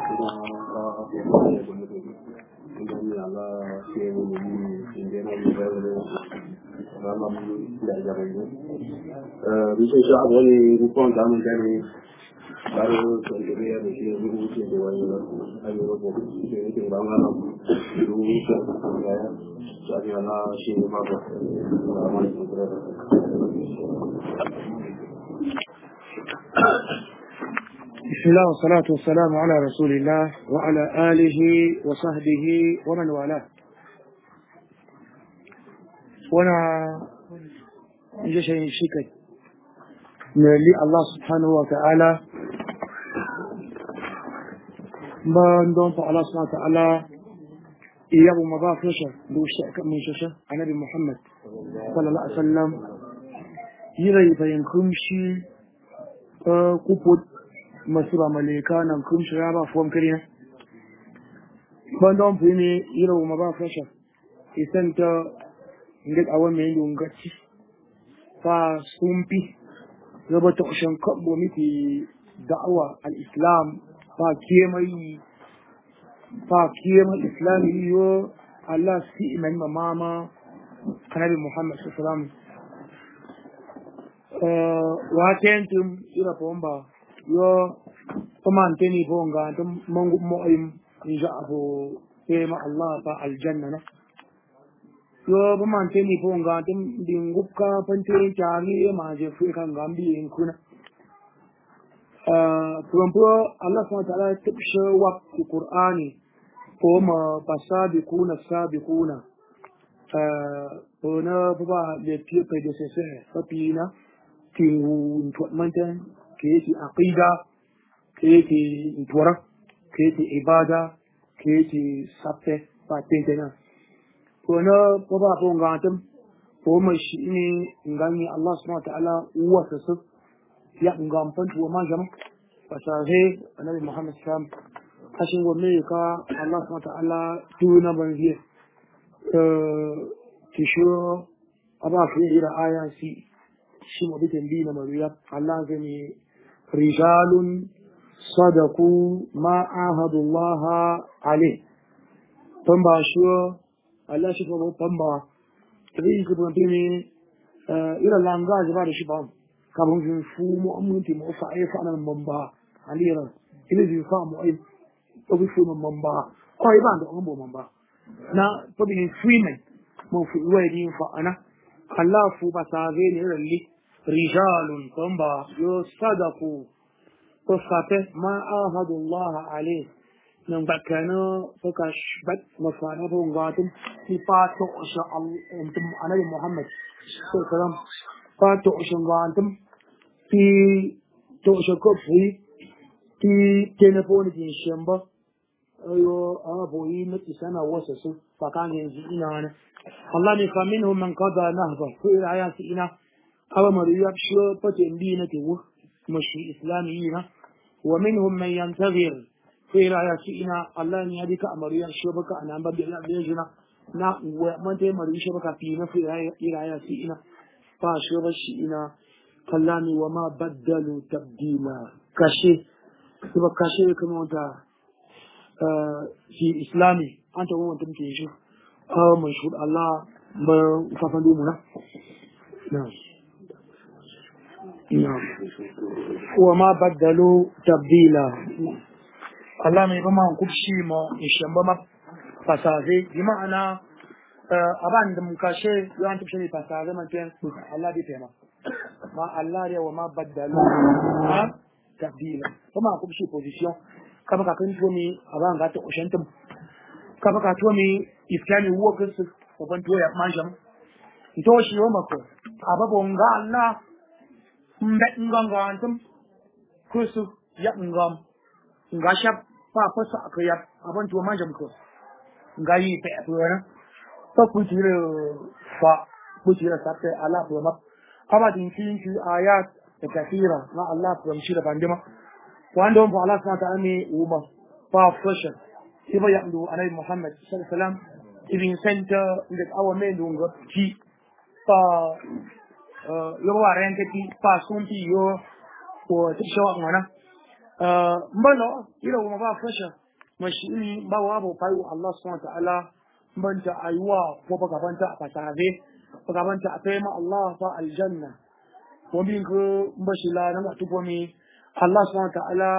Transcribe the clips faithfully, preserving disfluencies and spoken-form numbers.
Bisa siya ako yung rupang damang gani baru sendiri ada di guru di dewan ayo bobo ini tinggal mana dulu ya jadi ana sini mako aman itu بسم الله والصلاة والسلام على رسول الله وعلى آله وصحبه ومن والاه. وانا جيش شكل لي الله سبحانه وتعالى ما ندون الله سبحانه وتعالى إياه مضافشة دوشتأك من شاشة عن نبي محمد صلى الله عليه وسلم يري فينكمشي قبط masiba maleka nan kun shira ba fom kariya bandon fini yiro ma ba fasha isanta ngat awan me ndun gatti fa sumpi gaba ta shan kabbo miki da'awa al-islam fa kiyamai fa kiyamai islami yo Allah si iman mama kanabi Muhammad sallallahu alaihi wasallam eh wa tentum ira pomba yo taman teni bonga tam mangu mo'im insha Allah tema Allah ta aljanna na yo taman teni bonga tam dingupka pante chari ma je fu kan gambi in kuna uh prompo Allah subhanahu wa ta'ala tibsha wa Qur'ani ko ma pasabiquna sabiquna uh ona baba le pied prédécesseur papina tingu mantan كيتي عقيدة كيتي دورة كيتي عبادة كيتي سبتة باتين تنا وانا بابا بون غانتم وما شيني غاني الله سبحانه وتعالى واسس يا غام بنت وما جم فساهي النبي محمد صلى الله عليه وسلم عشان وميكا الله سبحانه وتعالى تونا بنزيه اه تشو ابا في الى ايات شي مو بتنبينا مريم الله زني رجال صدقوا ما عاهدوا الله عليه تنبا شو الله شكو تنبا تريد كبن تيمي إلى اللانغاز بعد شباب كابون في فوم أمنتي مؤفعي فأنا من منبا علينا إلى ذي فام أي أبي فوم منبا أي باند أمبو منبا نا تبي فريمن مو في وادين فأنا الله فو بساغين إلى اللي رجال تنبا يصدقوا قصته ما عاهد الله عليه من بكنا فكش بك مفانا فونغاتم في فاتو شاء الله انتم انا محمد صلى الله عليه وسلم فاتو شنغاتم في تو شكوفي في تليفون دي شمبا ايو ابوي متي سنه وسسو فكان يجي انا الله منهم من قضى نهبه في اياتنا أو مريض شو بتنبينا تقول مشي إسلامينا ومنهم من ينتظر في رأينا الله نيادك مريض شو بك أنا بدي لا بيجنا نا ومن تي مريض شو بك فينا في رأينا فاشو بشينا كلامي وما بدلوا تبديلا كشي تبقى كشي كم أنت في إسلامي أنت هو أنت متيجي أو مشهور الله بفضلنا نعم نعم وما بدلوا تبديلا الله ما يبما كبشي ما يشمب ما فسازي بمعنى أبان دم كاشي يوان تبشي فسازي ما تين الله بيتنا ما الله يا وما بدلوا تبديلا وما كبشي position kama kakan tumi aban ga ta oshantum kama ka tumi iskani workers oban to ya manjam to shi wa mako ababon ga Allah mbet ngangantum kusu ya ngam ngashap pa pasa akaya aban to manjam ko ngai pe apura to kutire fa kutire satte ala proma kama din tin ki ayat da kafira na Allah promshi da bandima wanda on Allah subhanahu wa ta'ala ne uma fa fashion iba ya ndu anai Muhammad sallallahu alaihi wasallam ibn center da awa men dunga ki fa yo wa rente ki fa sunti yo ko tisho ngana mbano ila wa ba fasha mashini ba wa ba fayu Allah subhanahu wa ta'ala banta aywa ko ba gabanta a fasave ba gabanta a kai ma Allah fa aljanna ko bin ko mbashila na mutu ko mi Allah subhanahu wa ta'ala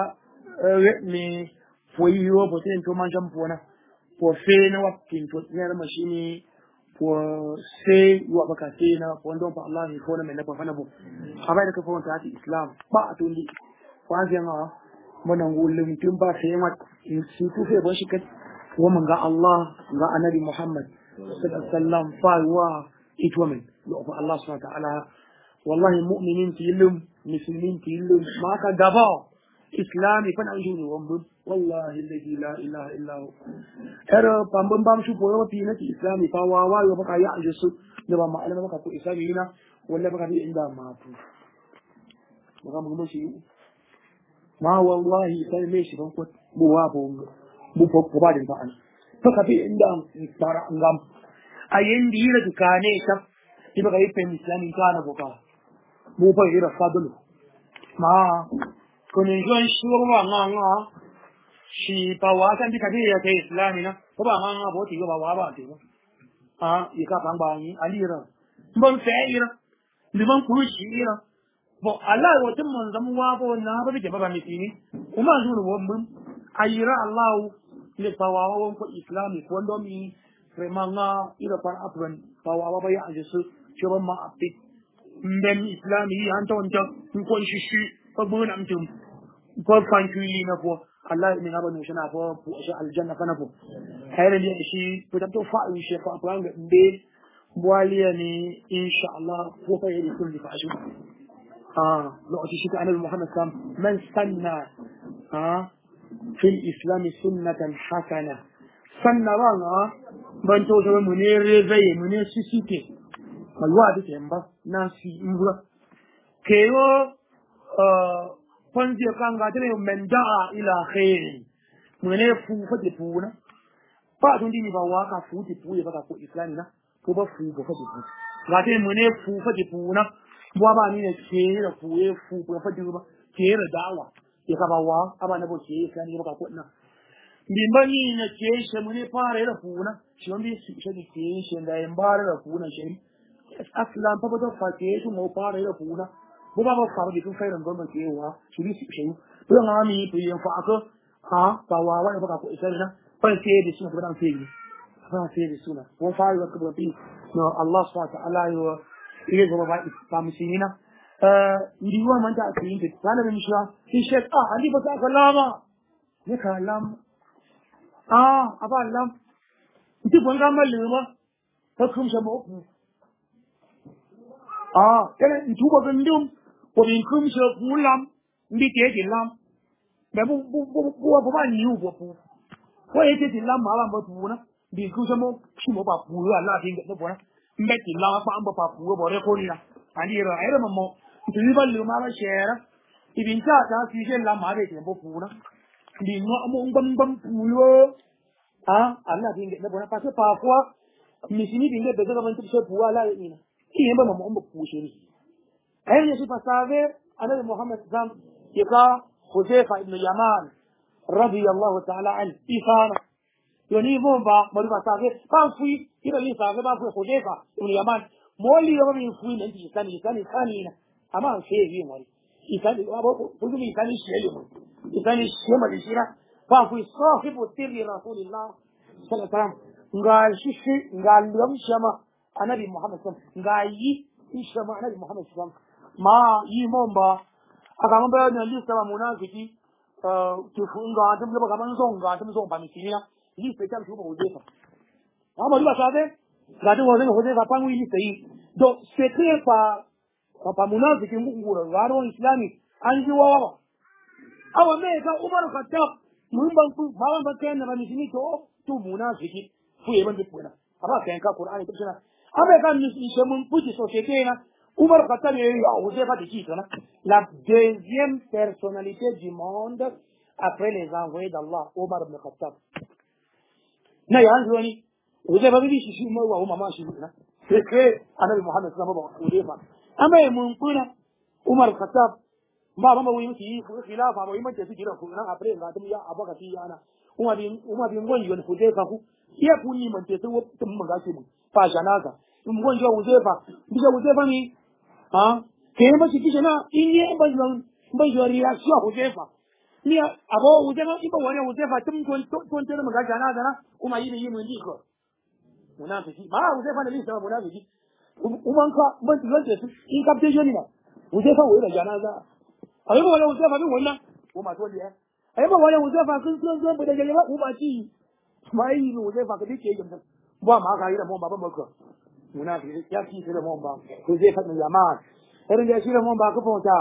me foi yo boten to manjam pona po fe na wakin to ne mashini po se yo baka se na po ndo pa Allah ni ko na me na pa fana bo abai da ka fon ta Islam ba atundi kwanza nga muna ngulum timba sai mat su tu fe ban shi kat wa man ga Allah ga annabi Muhammad sallallahu alaihi wasallam fa wa itwamin lo fa Allah subhanahu wa ta'ala wallahi mu'minin tilum muslimin tilum ma ka gaba islami fa na juni wambun wallahi alladhi la ilaha illa hu era pambam bam shu poyo ti na islami fa wa wa yo baka ya ajisu da ba ma'alama baka ko islami ina wallahi baka bi inda ma tu baka mu shi ma wallahi sai me shi ban ko bu wa bu bu ko ko ba din fa an to ka bi inda tara ngam ayen dira dukane ta iba ga ipe islami kana boka bu fa ira fadlu ma ko ne jon shi wa nga nga shi pa wa san bi ka bi ya ke islami na ko ba nga bo ti ba wa ba ti a yi ka bang bang ni alira mbon fe ira liban ku shi ira bo Allah wata mun zama wabo na ba bige baba mitini kuma zuru wambun ayira Allah le pawawa won ko islami ko ndo mi remanga ira par apren pawawa ba ya ajesu choba ma api mbem islami anto onja ko shishi ko bona mtum ko fanki na ko Allah ne ngaba no shana ko sha aljanna kana ko hayre ne shi ko to fa shi fa apran be bwaliya ni insha Allah ko fa yi kulli fa ashu آه لو تشوف عن محمد صلى الله عليه وسلم من سنة آه في الإسلام سنة حسنة سنة رانا بنتو جو منير زي منير سيسيكي الوعد تيمبا ناسي مبلا كيو آه فنزي كان قاتل من دعا إلى خير منير فو فتي فونا بعدون دي نبواكا فو تي فو يبقى فو إسلامنا فو بفو بفتي فو قاتل منير فو فتي فونا bwa ba ni ne ke da kuye fu ko fa duba ke da dawa ya ka bawa aba na bo ke kan ni ba ko na bi mani ne ke she mu ne fare da fu na shi on bi shi shi ke shi da en bare da fu na shi aslan pa ba fa ke shi mo fare da fu na bo ba ba fa bi kun fa ran gomma ke wa shi bi shi shi to na mi to yin fa ko ha ba wa wa ba ko isa na fa ke da shi ba dan fe ni fa ke da suna ko fa wa ko bi no Allah subhanahu wa ta'ala yo ile gaba ba ba musulmina eh ndiwa man ta akin da kana da mishwa shi shek ah ali ba ta kalama ne kalam ah aba lam ti bonga maluma ta kum sha mo ah kana tu ba gandum ko bin kum sha kulam ndi te di lam da bu bu bu bu ba ni u bo pu ko yake di lam ma ba bu na bi kum sha mo shi mo ba pu ya la tin da bo na mbeti la fa amba pa pu bo re ko ni la ani ra era mo tu ba lu ma ba shera ibin ta ta fi je la ma be ke bo pu na di no mo ngam ngam pu yo ah alla tin da bo na pa se pa kwa mi sini tin da da ban tu se pu ala ni na ki yamba mo mo pu shi ni ai ne shi pa save annabi Muhammad zam yaka Huzaifa ibn Yaman radiyallahu ta'ala an ifana yoni bomba bari ba save ba fui ina ni save ba fui Huzaifa ibn Yaman moli yo mi fui ne ti kan kan kan ina ama se yi mori ikani abo fuzu mi ikani shele mo ikani shema dishira ba fui sahibu sirri rasulillah sallallahu alaihi wasallam ngal shishi ngal yam shama annabi Muhammad sallallahu alaihi wasallam ngai shama annabi Muhammad sallallahu alaihi wasallam ma yi momba aka mun bayan lista ba munafiki eh tufunga antum ba kaman zonga antum zonga mitinia lista ta tuba Huzaifa ama riba sabe ngati wazee Huzaifa pangu hii lista hii do secret pa pa munafiki ngungura waro islami anji wawa awa meka Umar Khattab mun ban ku ba ban kai na mishini to to munafiki fu yeban de puna aba kai ka Qur'ani to sina abe kan ni se mun puti société na Umar Khattab ye ya Huzaifa de qui na la deuxième personnalité du monde après les envoyés d'Allah Umar ibn Khattab na yanzu wani Huzaifa bi shi shi mai wa mama shi na sai kai annabi Muhammad sallallahu alaihi wasallam Huzaifa amma mun kuna Umar Khattab ba ba mu yin ki khilafa mu yin mace su gidan ku nan a fare ga dum ya abaka ti yana uma bin uma bin gon yon ku dai ka ku iya ku ni man te to tum ga shi mu fa janaza dum gon jo uzefa bija uzefa mi ha ke ma ci kishana in ne ba zan ba jo reaction uzefa ni abo uzefa ibo wani uzefa tum ton ton te ma ga janaza na kuma yi yi mun diko munafiki ma uzefa ne lisa munafiki umanka ban tsoje su in ka tejo ni na uzefa wai da janaza ayi ba wani uzefa bin wannan ko ma to liya ayi ba wani uzefa sun sun sun da jale ba ba ci mai ni uzefa ka dike yin ba ma ka yi da mu ba ba maka munafiki ya ki da mu ba uzefa ne jama'a irin da shi da mu ba ka fota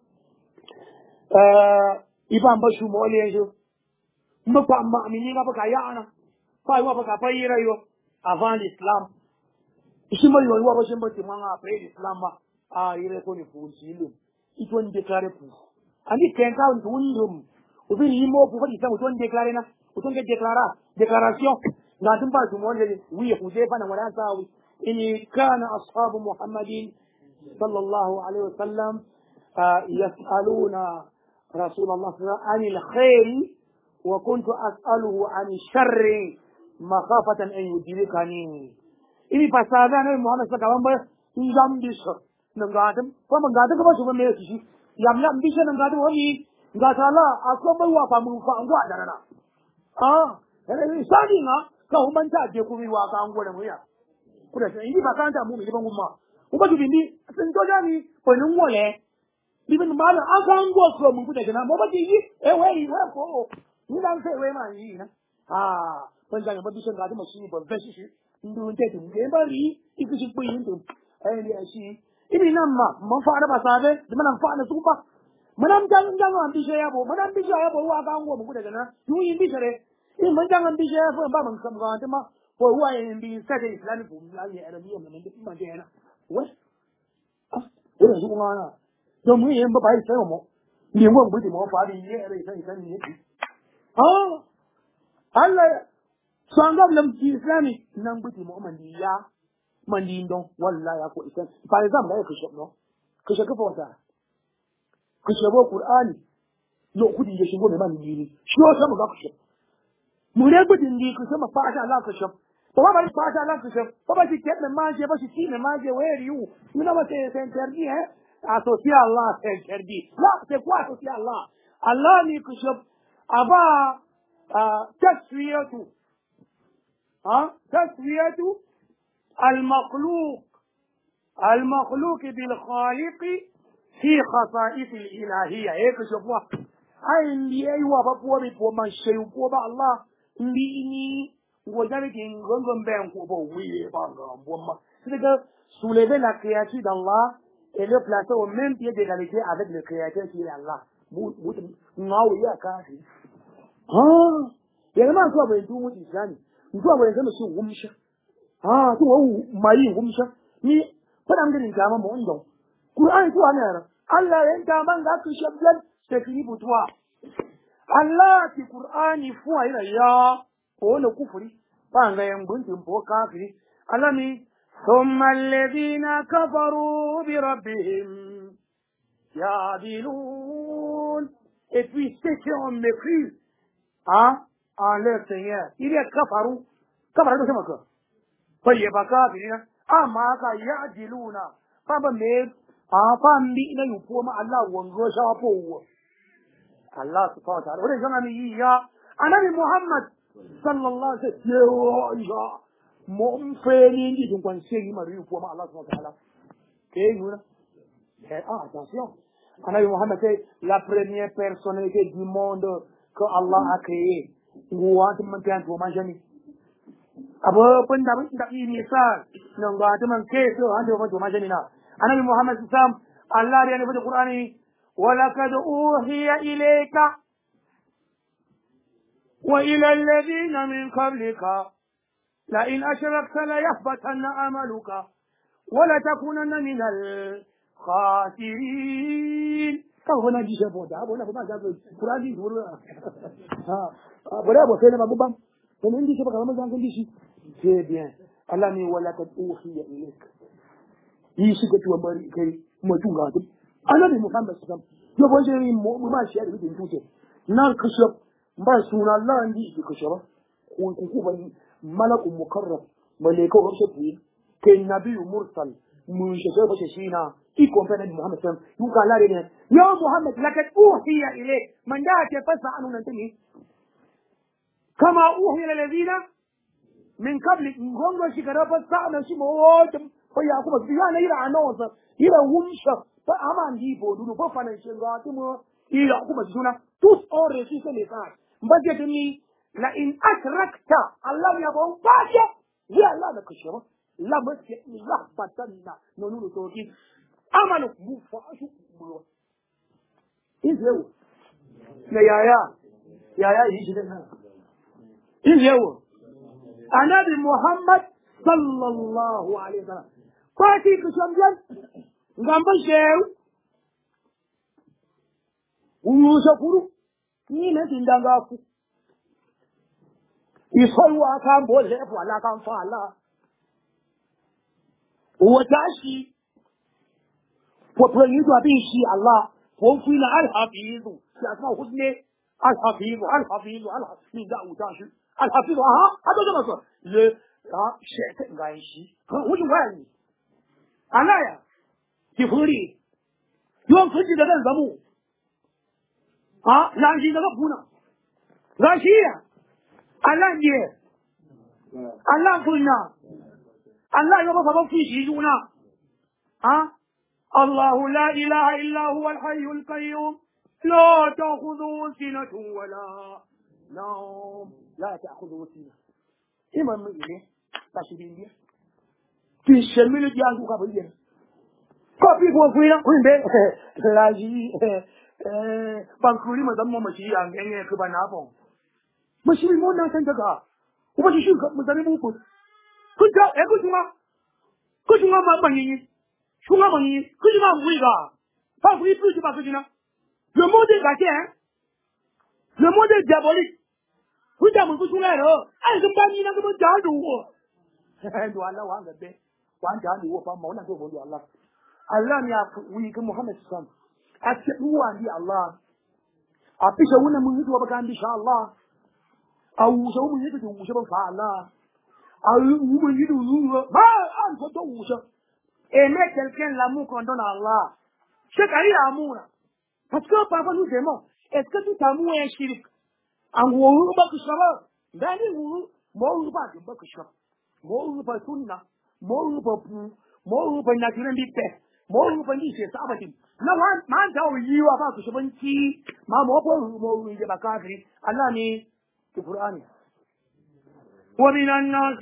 eh iban ba shu mo le yanzu mu ba ma amini ga ba ka ya ana fa wa ba ka fa yi rayo avant l'islam ishi mai wa ba shin ba ti manga après l'islam ba a ire ko ni fu silu ito ni déclarer pour ani kenka ndundum ubi yimo pour fa isa uto déclarer na uto nge déclara déclaration na tumba tumonde wi hudefa na wala sawi in kana ashabu muhammadin sallallahu alaihi wasallam yasaluna رسول الله صلى الله عليه وسلم عن الخير وكنت أسأله عن الشر مخافة أن يدركني إني فسادة أنا محمد صلى الله عليه وسلم يجام بيش نعادم فما نعادم كم شو بمية شيء ياملا بيش نعادم هني نعادلا أكو بوا فامو فامو أدانا آه هذا إنساني نا كهومان تاجي كوي واقع أنغولا مويا كذا إني فكان تامو ميلي بموما وما تبيني سنتوجاني بنومولة Even the mother, I can't go from Mukuta, and I'm over to you. Eh, where you have for you don't say where my year. Ah, when I'm a position got a machine for vessels, you don't take him. Everybody, if you should put into and I see. If you know, my father was there, the man I'm father super. Madame Jang and Bishop, Madame Bishop, walk on Mukuta, you in Bishop. In Madame and Bishop, for Babam come on to ma for why and being set in Islamic and a woman and the Magana. What? What is going on? Don't we ever buy some? You won't put him off body here. Oh, Allah. Song of them Islamic number to Mandia, Mandindo, one lie. For example, I could shop no. Could shop for that. Could shop Quran. No, couldn't you go to money? Sure, some of that. Murabut in the Kusama Pasha Lankashop. What about Pasha Lankashop? What about you get the magic? What you see the magic? Where you? You know what they say, eh? Associé Allah c'est interdit. Là, c'est quoi associé Allah? Allah ni kushab aba taswiyatu. Hein? Taswiyatu al-makhluq. Al-makhluq bil-khaliq fi khasa'is al-ilahiyya. Eh, kushab wa. Ay, ndiye wa ba po bi po man sheyu po ba Allah. Ndi ni wajane ki ngongon ben ko bo wi ba ngam ma. C'est que soulever la créature d'Allah et le placer au même pied d'égalité avec le Créateur qui est Allah. Ah, il y a un peu de tout Islam. Il doit avoir un peu de Wumsha. Ah, tu vois, Maï Wumsha. Mais, pas d'un grand gamin, mon don. Courant, toi, mère. Allah est un gamin, là, que je blague, c'est fini pour toi. Allah, qui Courant, il faut aller là. Oh, le coup, pas un gamin, bon, tu me peux kafir. Allah, mais, ثم الذين كفروا بربهم يعدلون. Et puis ceux qui ont mépris hein, en leur Seigneur. Il y a kafaru. Kafaru c'est quoi? Paye pas kafirina. Ah maka ya'diluna. Papa me ah pa mi na yu po ma Allah wango sha po. Allah subhanahu wa ta'ala. Ore jana mi ya anabi Muhammad sallallahu alaihi wasallam. Mon frère dit donc on sait il m'a eu pour Allah subhanahu wa ta'ala. Et nous ah attention. Anabi Muhammad c'est la première personnalité du monde que Allah a créé. Ou en même temps pour manger. Abo pun dah dah ini misal. Nunggu ada mengke tu anda untuk manger na. Anabi Muhammad sallam Allah dia ni pada Quran ni walaqad uhiya ilayka wa ila alladhina min qablika لئن أشركت ليحبطن عملك ولتكونن من الخاسرين. Kau nak disah bodoh, boleh apa sahaja. Quran di dulu. Ah, boleh apa? Saya nak buat. Kemudian disah kalau macam kondisi. C'est bien. Allah ni walaqad uhiya ilayk. Isi ketua beri kiri macam gadu. Allah ni Muhammad sallam. yo bo je mo mo ma shi da bidin tuje nan kashe ba suna Allah ndi ki kashe ba ko ko ko ban malakun mukarram malaika wa shi ke nabi mursal mun shi ba shi na ki ko fa nabi Muhammad sallallahu alaihi wasallam yuka lare ne ya Muhammad lakad uhiya ilayk man da ke fasa anu nan tani kama uhiya alladhina min qabli ngongo shi kada fasa anu shi mo ko ya kuma biya na ira anawsa ira wunsha fa aman di bo dunu fa fanan shi ga timo ira kuma suna tous ore shi se ne ka mbaje tani la in akrakta Allah ya bon baje ya Allah da kashe ba la maske la patanna no nunu to ki amanu bu fa ashu bu izewo na yaya yaya yi shi dan izewo anabi Muhammad sallallahu alaihi wasallam kwati kushamjan ngamba shew uyusha kuru ni ne tindanga ku isolwa kan bolle fa la kan fa la watashi ko proyido abin shi Allah ko fina al-hafizu ya kuma hudne al-hafizu al-hafizu al-hafizu da utashi al-hafizu aha hado da maso le ha shete ngai shi ha wujin wani anaya kifuri yon fuji da zan zamu ha nan shi daga kuna gashiya Allah ne Allah kunna Allah ya ba ba fi shi juna ha الله لا إله إلا هو الحي القيوم لا تأخذه سنة ولا نوم لا تأخذه سنة إما من إليه تشبين دي في الشمال جانسو كبير كوبي بوفينا وين بي لاجي بانكولي مدام ماشي يعني كبانا بون ماشي مو نانسان تكا وماشي شو مدام مو كنت كنت أقول ما كنت ما ما بني Chunga mani, kujima mwiga. Pas oui plus pas kujina. Le monde est gâté, hein. Le monde est diabolique. Vous dites mon chunga là, ai zum bani na ko jalu wo. Do Allah wa ngabe. Wa jalu wo fa mo na ko do Allah. Allah ni aku wi ko Muhammad sallallahu alaihi wasallam. Ake uwa ndi Allah. Apisha wuna mun yi wa baka insha Allah. Awu so mun yi to wu so fa Allah. Awu mun yi do wu ba an so to wu so. Aimer quelqu'un, l'amour qu'on donne à Allah. C'est qu'il y a l'amour. Parce que parfois nous aimons. Est-ce que tout amour est un chirik? En gros, on va que ça va. Ben, nous, moi, on va que ça va. Moi, on va tout na. Moi, on va pour. Moi, on va naturel vite. Moi, on va dire c'est ça, va dire. Là, man, ça, on y va pas que ça va ici. Ma, moi, pour, moi, on y va pas. Allah, ni, le Coran. ومن الناس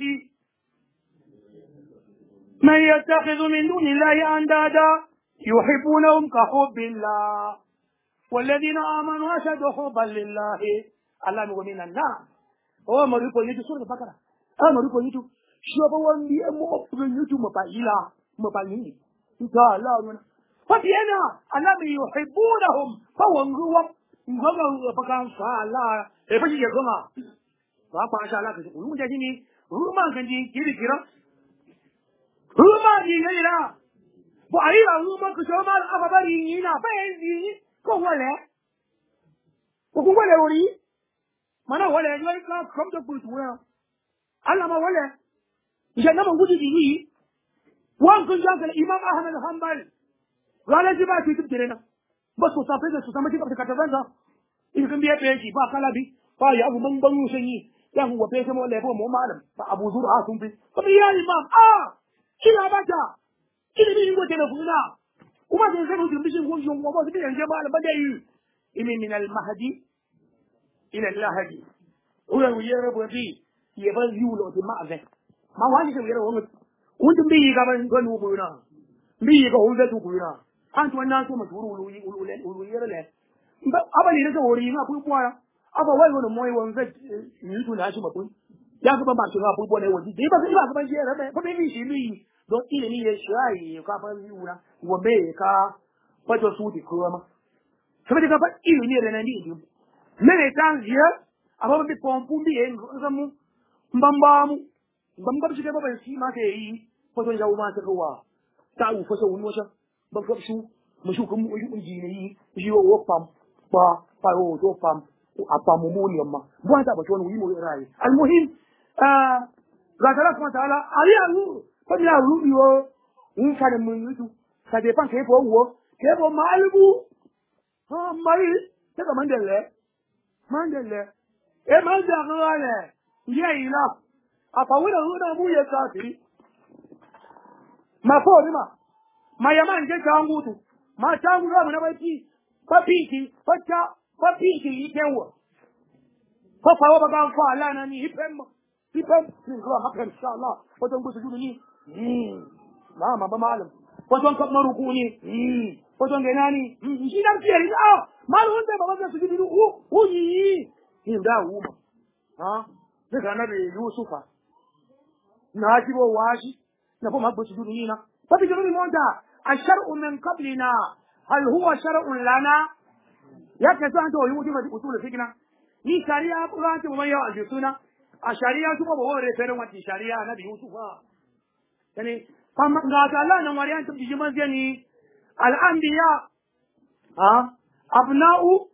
من يتخذ من دون الله أندادا يحبونهم كحب الله والذين آمنوا أشد حبا لله الله ومن الناس هو مريكو يجو سورة البقرة أه مريكو يجو شوفوا وندي أمو يجو مبايلا مبايلين إنت الله ومن فبينا الله يحبونهم فوانغوا ngoma bakan fa Allah e faji ya goma ba fa sha Allah ka ku da jini ruman kan ji kiri kira ruma ni ne la bo ai la ruma ko so ma aba bari ni na ba yi ko wale ko ko wale ori mana wale ni ka from the bush wa Allah ma wale je na mun gudu dini wan kun ja ga Imam Ahmad Hanbal wala ji ba ki tibire na ba so sa feza so sa ma ki ka ta banza in kun biya peji ba kalabi ba ya abu man banu sanyi ya ku wa pesa mo le bo mo malam ba Abu Zur'a sun fi ba ya Imam ah kila bata kila bi ngo tele funa kuma da zai mutum bishin ko yon ko bi yan jama'a ba dai imi min al mahdi ila al lahdi ula wiyara bo bi ye ba yulo di ma've ma wani ke wiyara wani wanda bi ga ban gonu bo na bi ga hulda tu kuina an to na so muturu ulu ulu le ulu yara le ba abali da wori ma ku kwara aba wai wono moyi won vet ni tu na shi ma kun ya ga ba shi ga bu ne wodi dai ba ba ba shi ra ba bi shi ni do ile ni ye shai ka ba yura wo be ka ba to su di ko ma sabe ka ba ile ni re na ni du me ne tan je aba bi pompu bi en zamu mbamba mu mbamba shi ga ba shi ma ke yi ko to ja u ma ta ruwa ta u fa so woni wasa ba ko su mushukum mushukum jini yi wo pam ba ba wo to pam apa mumuni amma bwana ba to wani mu rai almuhim ah ga tara kuma taala ali alu ko ya lu yo in ka da mun yutu ka de pan ke fo wo ke fo malbu ha mari te ka mandele mandele e manda ngale ye ila apa wona wona mu ye ka ti ma fo ni ma ma yama nje changu tu ma changu ro na ba ti ba piki ba cha ba piki itewo ko fa wa ba ga fa la na ni ipem ipem ni ko ma kan inshallah ko don gusu ni mm ma ma ba malam ko don ka maruku ni mm ko don ga nani shi dan tiye ah malu da ba ba su ni u u yi ni da u ma ha ne ga na be yusufa na ji bo washi na ko ma gusu ni na fa bi ni monta ashar'u min qablina hal huwa shar'un lana yake san to yi mutum da usul fikina ni sharia Qur'an ta mai yawa suna a sharia su ba wore fere wati sharia nabi Yusufa yani amma ga ta Allah nan wariyan ta biji manzani al anbiya ha abna'u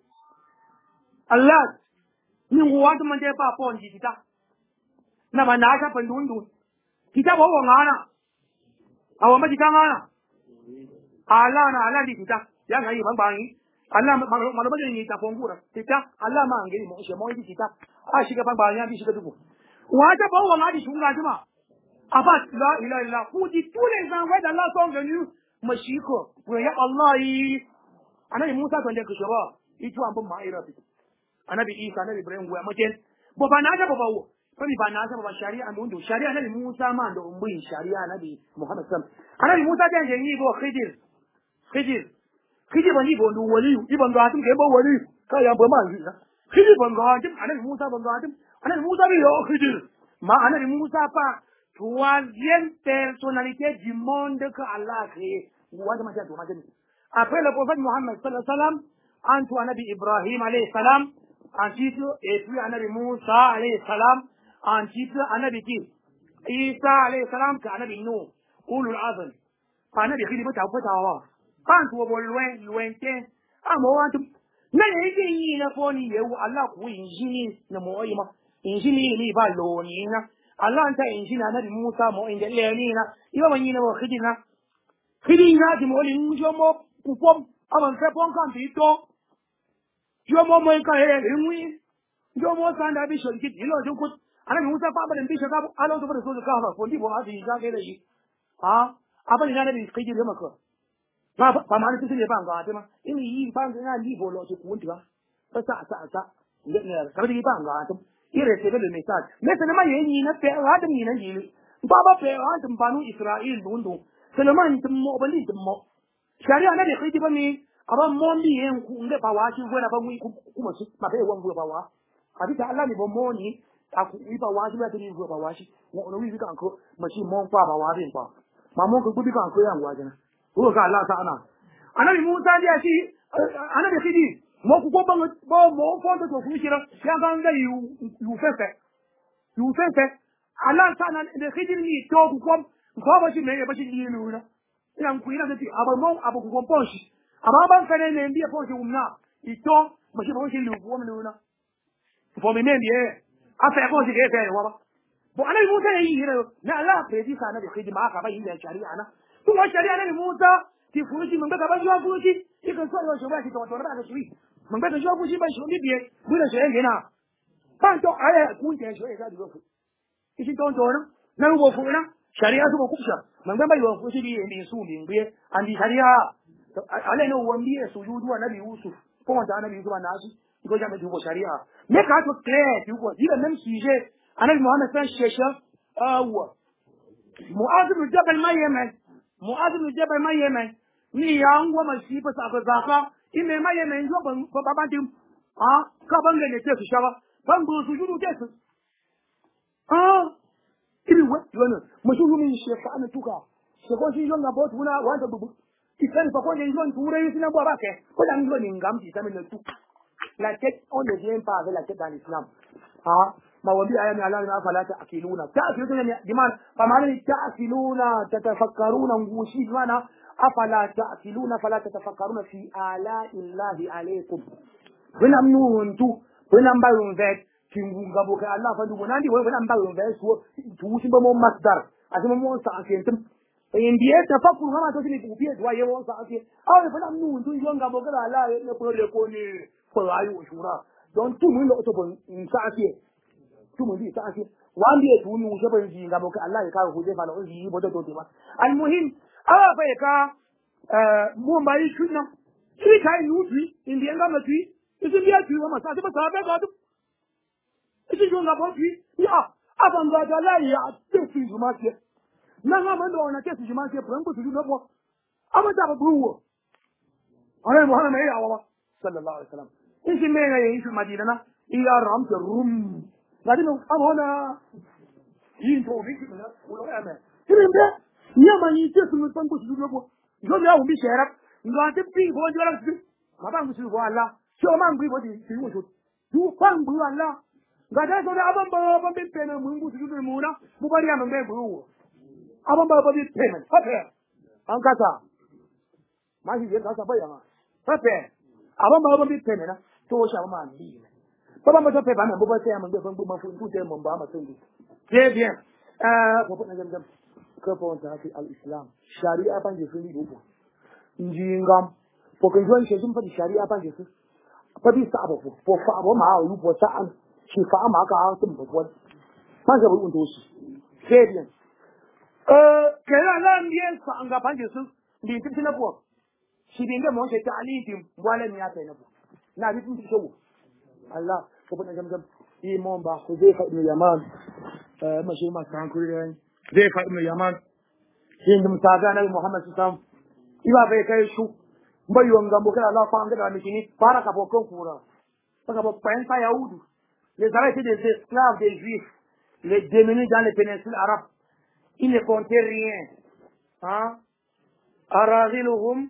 Allah ni huwa man de ba pon ji kita na ba na ta pandundu kita ba wa ngana awa ma kita ngana Allah na Allah di kita yang ayi bang bangi Allah malu bagi ni tak pongkura kita Allah ma ngiri mo she mo di kita a shi ga bang bangi di shi ga dubu wa ta ba wa ngadi shunga jima aba la ilaha illa hu di tous les envois d'Allah sont venus mashiko wa ya Allah yi anabi Musa ton de kushaba itu ambo ma irabi anabi Isa anabi Ibrahim wa majen bo bana ta bawo kani bana ta ba shari'a ndo shari'a anabi Musa ma ndo umbi shari'a anabi Muhammad sallallahu alaihi wasallam anabi Musa dan je ni bo khidir khidir khidir bani bo ndu wali iban ga tum ke bo wali ka ya ba ma yi khidir ban ga tum anabi Musa ban ga tum anabi Musa bi yo khidir ma anabi Musa pa troisième personnalité du monde que Allah a créé wa ma ta to ma gani après le prophète Muhammad sallallahu alaihi wasallam antu anabi Ibrahim alayhi salam ensuite et puis anabi Musa alayhi salam ensuite anabi ki Isa alayhi salam ka anabi Nuh ulul azm fa anabi khidi bata fatawa kan to bo loin lointain amo wantu na yake yi na foni yewu Allah ku injini na mo yi ma injini ni ba lo ni na Allah anta injini anabi Musa mo inde le ni na iba manyi na bo khidi na khidi na di mo li njo mo ku pom aman fe pon kan ti to yo mo mo kan he rimwi yo mo sanda bi shol kit ilo jun kut anabi Musa fa ba den bi shaka alo to ba so ka fa fondi bo adi ga ke yi ha abani na nabi khidi le mako ba ba ma ni tije ban ga ma ini yi ban ga ni bo lo ku ndi ba ba sa sa sa ne ne ka bi ban ga to ire se le message me se ma yin ni na pe wa da ni na ni ba ba pe wa dum banu Isra'il dundu Sulaiman dum mo ba ni dum mo sharia na bi khidi ba ni aba mo ndi yen ku nde ba wa shi gona ba mu ku ma su ma be wan go ba wa abi ta Allah ni bo mo ni ta ku ba wa shi ba ni go ba wa shi wo no wi kan ko ma shi mo kwa ba wa bin ba ma mo ko bi kan ko yan wa jana ko ka Allah ta ana anabi Musa dia shi anabi khidi mo ku ko ba bo mo fo to ku shi ra ya kan ga yu yu fefe yu fefe Allah ta na de khidi ni to ku ko ko ba shi me ba shi ni lu na ina ku ina ti aba mo aba ku ko ponshi aba ban kane ne ndiye ponshi umna ito ma shi ba shi lu ko lu na fo me me ndiye afa ko shi ke fe wa ba bo anabi Musa ne yi na Allah pe di sa na de khidi ma ka ba yin da shari'a na tu wa shari'a na Musa ti fuji mun ga ba jiwa fuji ti kan so yo so ba ti to to ba ka shi mun ga jiwa fuji ba shi ni biye bu da shi ne na ban to aye ku je shi ga jiwa fu shi to to na na wo fu na shari'a su ba ku sha mun ga ba yo fuji bi ni su min biye an di shari'a ale no won biye sujudu wa nabi Yusuf ko wanda nabi Yusuf na shi ko ja me ko shari'a me ka to clear ti ko diga même sujet anabi Muhammad san shesha awa Mu'adh bin Jabal ma Yemen Mu'adh bin Jabal ma Yemen ni yang wa ma shi fa sa zaka ime ma Yemen jo ban ba ba dim ah ka ban ne te su shawa ban bu su judu te su ah ibi wa yo no mo su mi she fa na tuka se ko shi yon na bo tuna wa ta bubu ikan fa ko ne yon ture yi sina bo ba ke ko dan yo ni ngam ti ta me tu la tête on ne vient pas avec la tête dans l'islam ah ma wabi aya ni Allah na fala ta akiluna ta akiluna ne diman fa ma ni ta akiluna ta tafakkaruna ngushi mana afala ta'qiluna fala tatafakkaruna fi ala'illahi alaykum bina mnuntu bina mbayun vet kingunga boka Allah fa dugo nandi wai bina mbayun vet so tu simba mo masdar asima mo sa asentum indiye tafakkur ngama to sini kupiye to yewo sa ake awe bina mnuntu yonga boka Allah ne ko le ko ni ko ayu shura don tu mun lo to bon sa ake tu mun di sa ake wandi e tu nu shebe ji ngamo ka Allah ya ka ko je fa lo ji bodo to ma al muhim awa fa ka eh mo mbayi shuna shi kai nuti indiye ngama tu isi biya tu ma sa ba sa ba ga tu isi jo ngamo tu ya aban ga da la ya te fi juma ke na ngama ndo na te fi juma ke pran ko tu no bo ama ta ba buwo ala muhammad ya wa sallallahu alaihi wasallam isi me ga yin shi madina na iya ram ke rum gadi no amona yin to bi na ulo ya me irimbe nyama yi te su tan ko su lobo yo ya u bi shera ngati bi bo jara su ma ba mu su bo Allah so ma ngui bo di su wo su du kwang bu Allah gada so da aban ba ba bi pena mun bu su du mu na mu bari ya mun be bu aban ba ba bi pena fafe an kasa ma shi je kasa ba ya ma fafe aban ba ba bi pena na to sha ma ni baba ma tope ba na boba sai mun ga fan goma fu tute mun ba ma tungu très bien euh ko na jam jam ko po ta fi al islam sharia ban je fili bobo njingam ko ko jon she jum fa sharia ban je fu fa bi sa bo po fa bo ma yu bo sa an shi fa ma ka tum bo bo ma ga bu to shi très bien euh ke la la ndien sa anga ban je su bi tin na bo shi bi ga mo she ta ali tim wala mi ya ta na bo na bi tin shi Allah kepada jam-jam Imam Bah Hudzaifah bin Yaman eh masih mas tangkuran Hudzaifah bin Yaman shin dum taga Nabi Muhammad sallallahu alaihi wasallam iba bai kai su bayu ngambo kana Allah fa ngada mikini para ka bokon kura saka bo pensa yahudu les arrêtés des esclaves des juifs les démunis dans les péninsules arabes ils ne comptaient rien hein araziluhum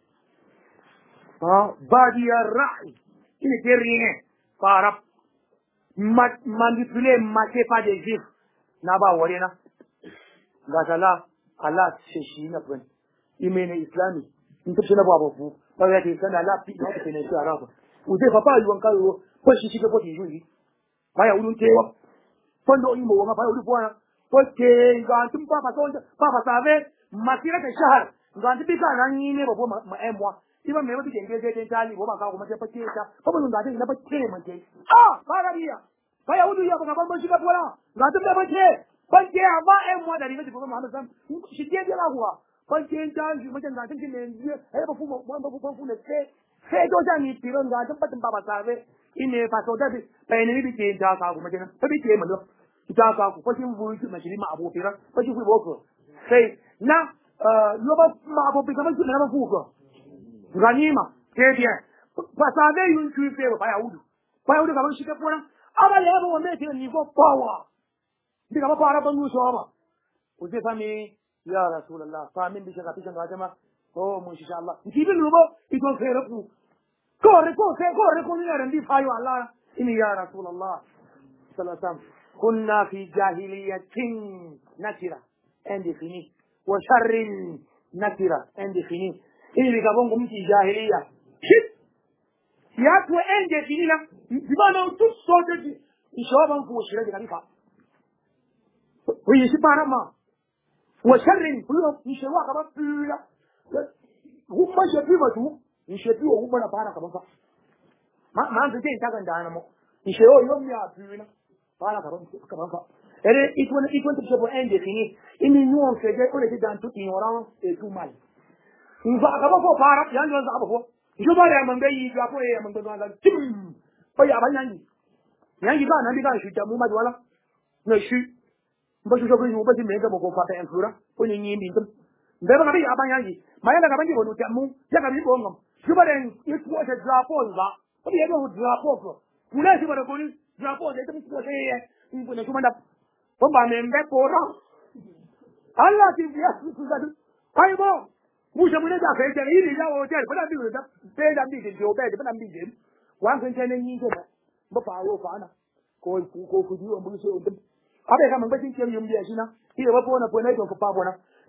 hein badi ar-ra'i ils n'étaient rien Arab manipulé maté pas des juifs na ba wore na gasala Allah ce shi na kun imene islami in tafi na babu ku ba ya ce sana la fi na ne shi araba u zai fa ba yi wanka yo ko shi shi ko ti juyi ba ya ulun tewa fondo imo wa ba ulu bwana ko ke ga tum pa pa sonja pa pa save masira ke shahar ga tum bi ka nan ni ne babo ma emwa iba me wadi genge je tali bo ba ka kuma je pake ta ko mun ga na pake man ke ah farabiya ba ya wudu ya ba ban shi ka bola ga dum da pake pake ba ai mu da riga ko Muhammad sam shi je je la huwa pake ta shi mutan ga tin ne ai ba fu ba ba fu fu ne sai sai do ja ni tiran ga dum patin baba save ine fa so da bi bai ne bi ke ta ka kuma kenan ba bi ke mun ta ka ku ko shin bu shi ma shi ma abu tiran ba shi ku boko sai na lo ba ma abu bi kamar shi na ba fu ko ganima très bien pasabe yun tuife ba yahudu ba yahudu gaban shi kafura aba ya ba wanda yake ni ko power diga ba fara ban yuso ba uje fami ya rasulullah famin bi shaka pishan gajama oh mun insha Allah kibi lubo ito fere ku corre ko se corre ko ni rendi fayo Allah ini ya rasulullah sallallahu alaihi wasallam kunna fi jahiliyatin nakira indefini wa sharrin nakira indefini ili gabongo mti jahiliya shit ya tu ende dinila dibana tu sote di ishoba mfu shira di kalifa wishi parama wa sharrin kuyo ishewa kaba pula humma shebiwa tu ishebiwa humma na para kaba fa ma ma nzite intaka ndana mo ishewa yomi ya pula para kaba kaba fa ere itwana itwana tu shebo ende fini imi nuon fege ole ti dan tu ignorant et tout mal in ba ka ba ko fara yan yan za ba ko jo ba ya man bai yi ga ko ya man ga ga tim ba ya ban yan yan yi ba nan bi ga shi ta mu ma wala na shi ba shi ko yi ba shi me ga ko fa ta yan fura ko ni ni min tum be ba ga bi ya ban yan yi ma ya ga ban ji ko ta mu ya ga bi ko ngam shi ba den yi ko ta drapo ba ko ya ga drapo ko kula shi ba da ko ni drapo da ta mu ko sai in ko ne kuma da ko ba me mbe ko ra Allah ti biya su ga du ai ba Musa mun da kai da iri da hotel ba da bi da sai da bi da jobe da ba da bi da wan kan sai nan yin ke ba ba fa yo fa na ko ko ko ku diwa mun sai on abe ka man ba tin ke yum biya shi na ire ba bona bona to fa bona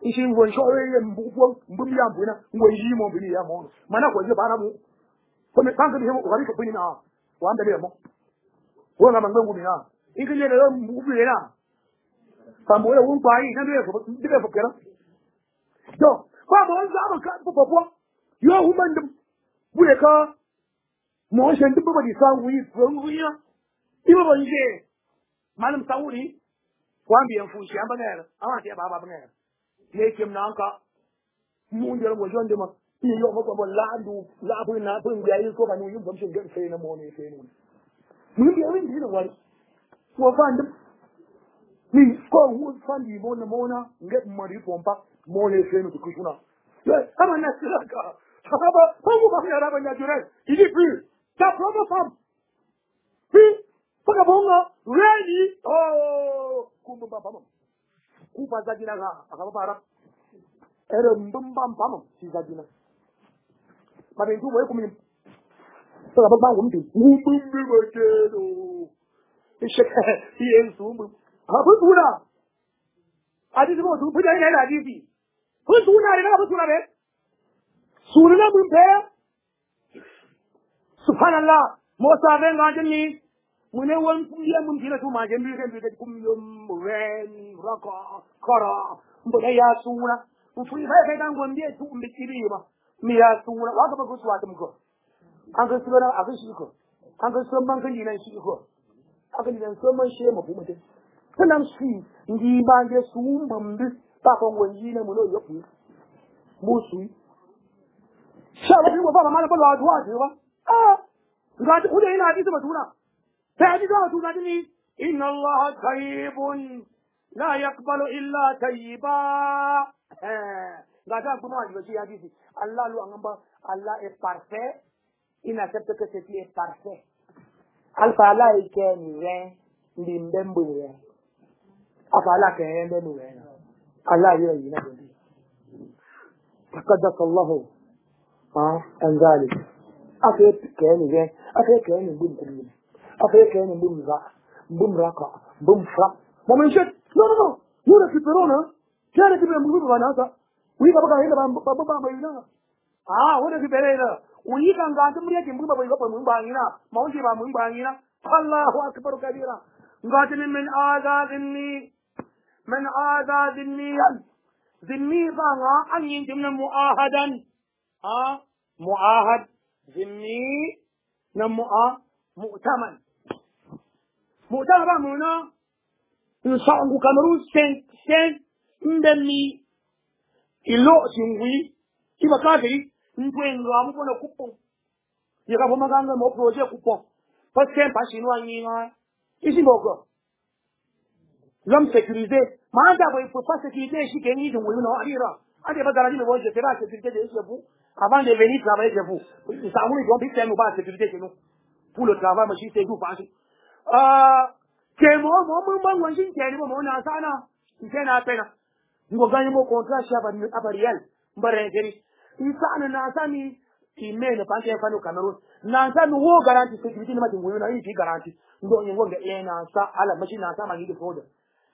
ishi ngwe sho ye mbuko mbumi ya mbuna ngwe yimo mbuni ya mo mana ko je bana mu ko me kanka bihe ko ko buni na wanda be mo wo na mangwe ngumi na ikile le mbubu le na pamole won pa yi na be ko be ko kera to kwa mo za ba ka ko ko yo human dum bule ka mo shen dum ba di san wi fun wi ya ibo ba nje malam sauri kwambi yan fushi an bangayar amma ta ba ba bangayar ne kim na anka mun jira mo jonde ma ni yo ko ko la du la bu na bu ya yi ko ba ni yum gamshin gan sai na mo ne sai ne mun bi abin da wani ko fan ni ko wu fan di mo na mo na nge mari pompa mo ne sai ne ku kuna yo ama na sira ka sahaba ko mu ba ya ra ba nya jure idi fi ta promo fam fi paka bonga ready oh kumba baba ku pa zadina ga aka bara ere mbamba mbamba si zadina ba be tuwe ku min to ba ba ngumbi ngumbi ba kedo ishaka yen sumbu ha bu tuna adi mo du bu dai na di bi bu tuna ne na bu tuna be suruna mun be subhanallah mo sa be ngajini mune won kuye mun dina tu ma jembi kan bi kum yom ren raka kara mboda ya suna mu fu fa fa dan gonde tu mbi kiri ma mi ya suna wa ka ba guswa tum ko an ga suna a ga shi ko an ga son ban kan dinan shi ko aka dinan son man she mu mu te kunan shi ndi ba ge su mbambi ba kon wonji ne mu no yoku mu su sha ba mu ba ma na ba wa duwa ji ba ah ga ku da ina hadisi ba tuna فهذه تقولني إن الله طيب لا يقبل إلا طيبا قاعد أقول ما أجيب شيء هذه الله لو أنبا الله est parfait il n'accepte que ce qui est parfait alpha la iken rien limbembo rien alpha la ken limbembo rien Allah yeye yina ndio taqaddas Allah ah an ذلك afi ken rien afi ken limbembo Après, il y a un boum raka, boum raka, boum fra. Mon monsieur, non, non, non, nous récupérons, hein. Qui a récupéré un boum raka? Oui, papa, il a un boum raka. Ah, on récupère là. Oui, quand on a un boum raka, boum raka, mon Dieu, boum raka. Allahu akbar kabira. Ngatin min aza zinni, min aza zinni, zinni banga, an yintim na mu'ahadan. Ah, mu'ahad, zinni, na mu'ah, mu'taman. Mu'taman ba muna, nsangu Cameroon sen sen ndemi ilo singwi iba kafiri ntwenga mubona kupo yeka boma kanga mo project kupo parce que pas chinois nyinga ici boko l'homme sécurisé manda boy pour pas sécurité ici kenyi dum no alira ade ba garantie bo je fera sécurité de chez vous avant de venir travailler chez vous ça vous bon bien nous pas sécurité chez nous pour le travail moi c'est tout pas euh que mo mo mo mo wanjin ke ni mo na sana nkena pena ngo gani mo contrat shi abari abarial mbare gari isana na sani imene pande fano Cameroon na sani wo garanti security ni madingo na yi garanti ndo nyengo ga ena sa ala mashi na sa mangi foda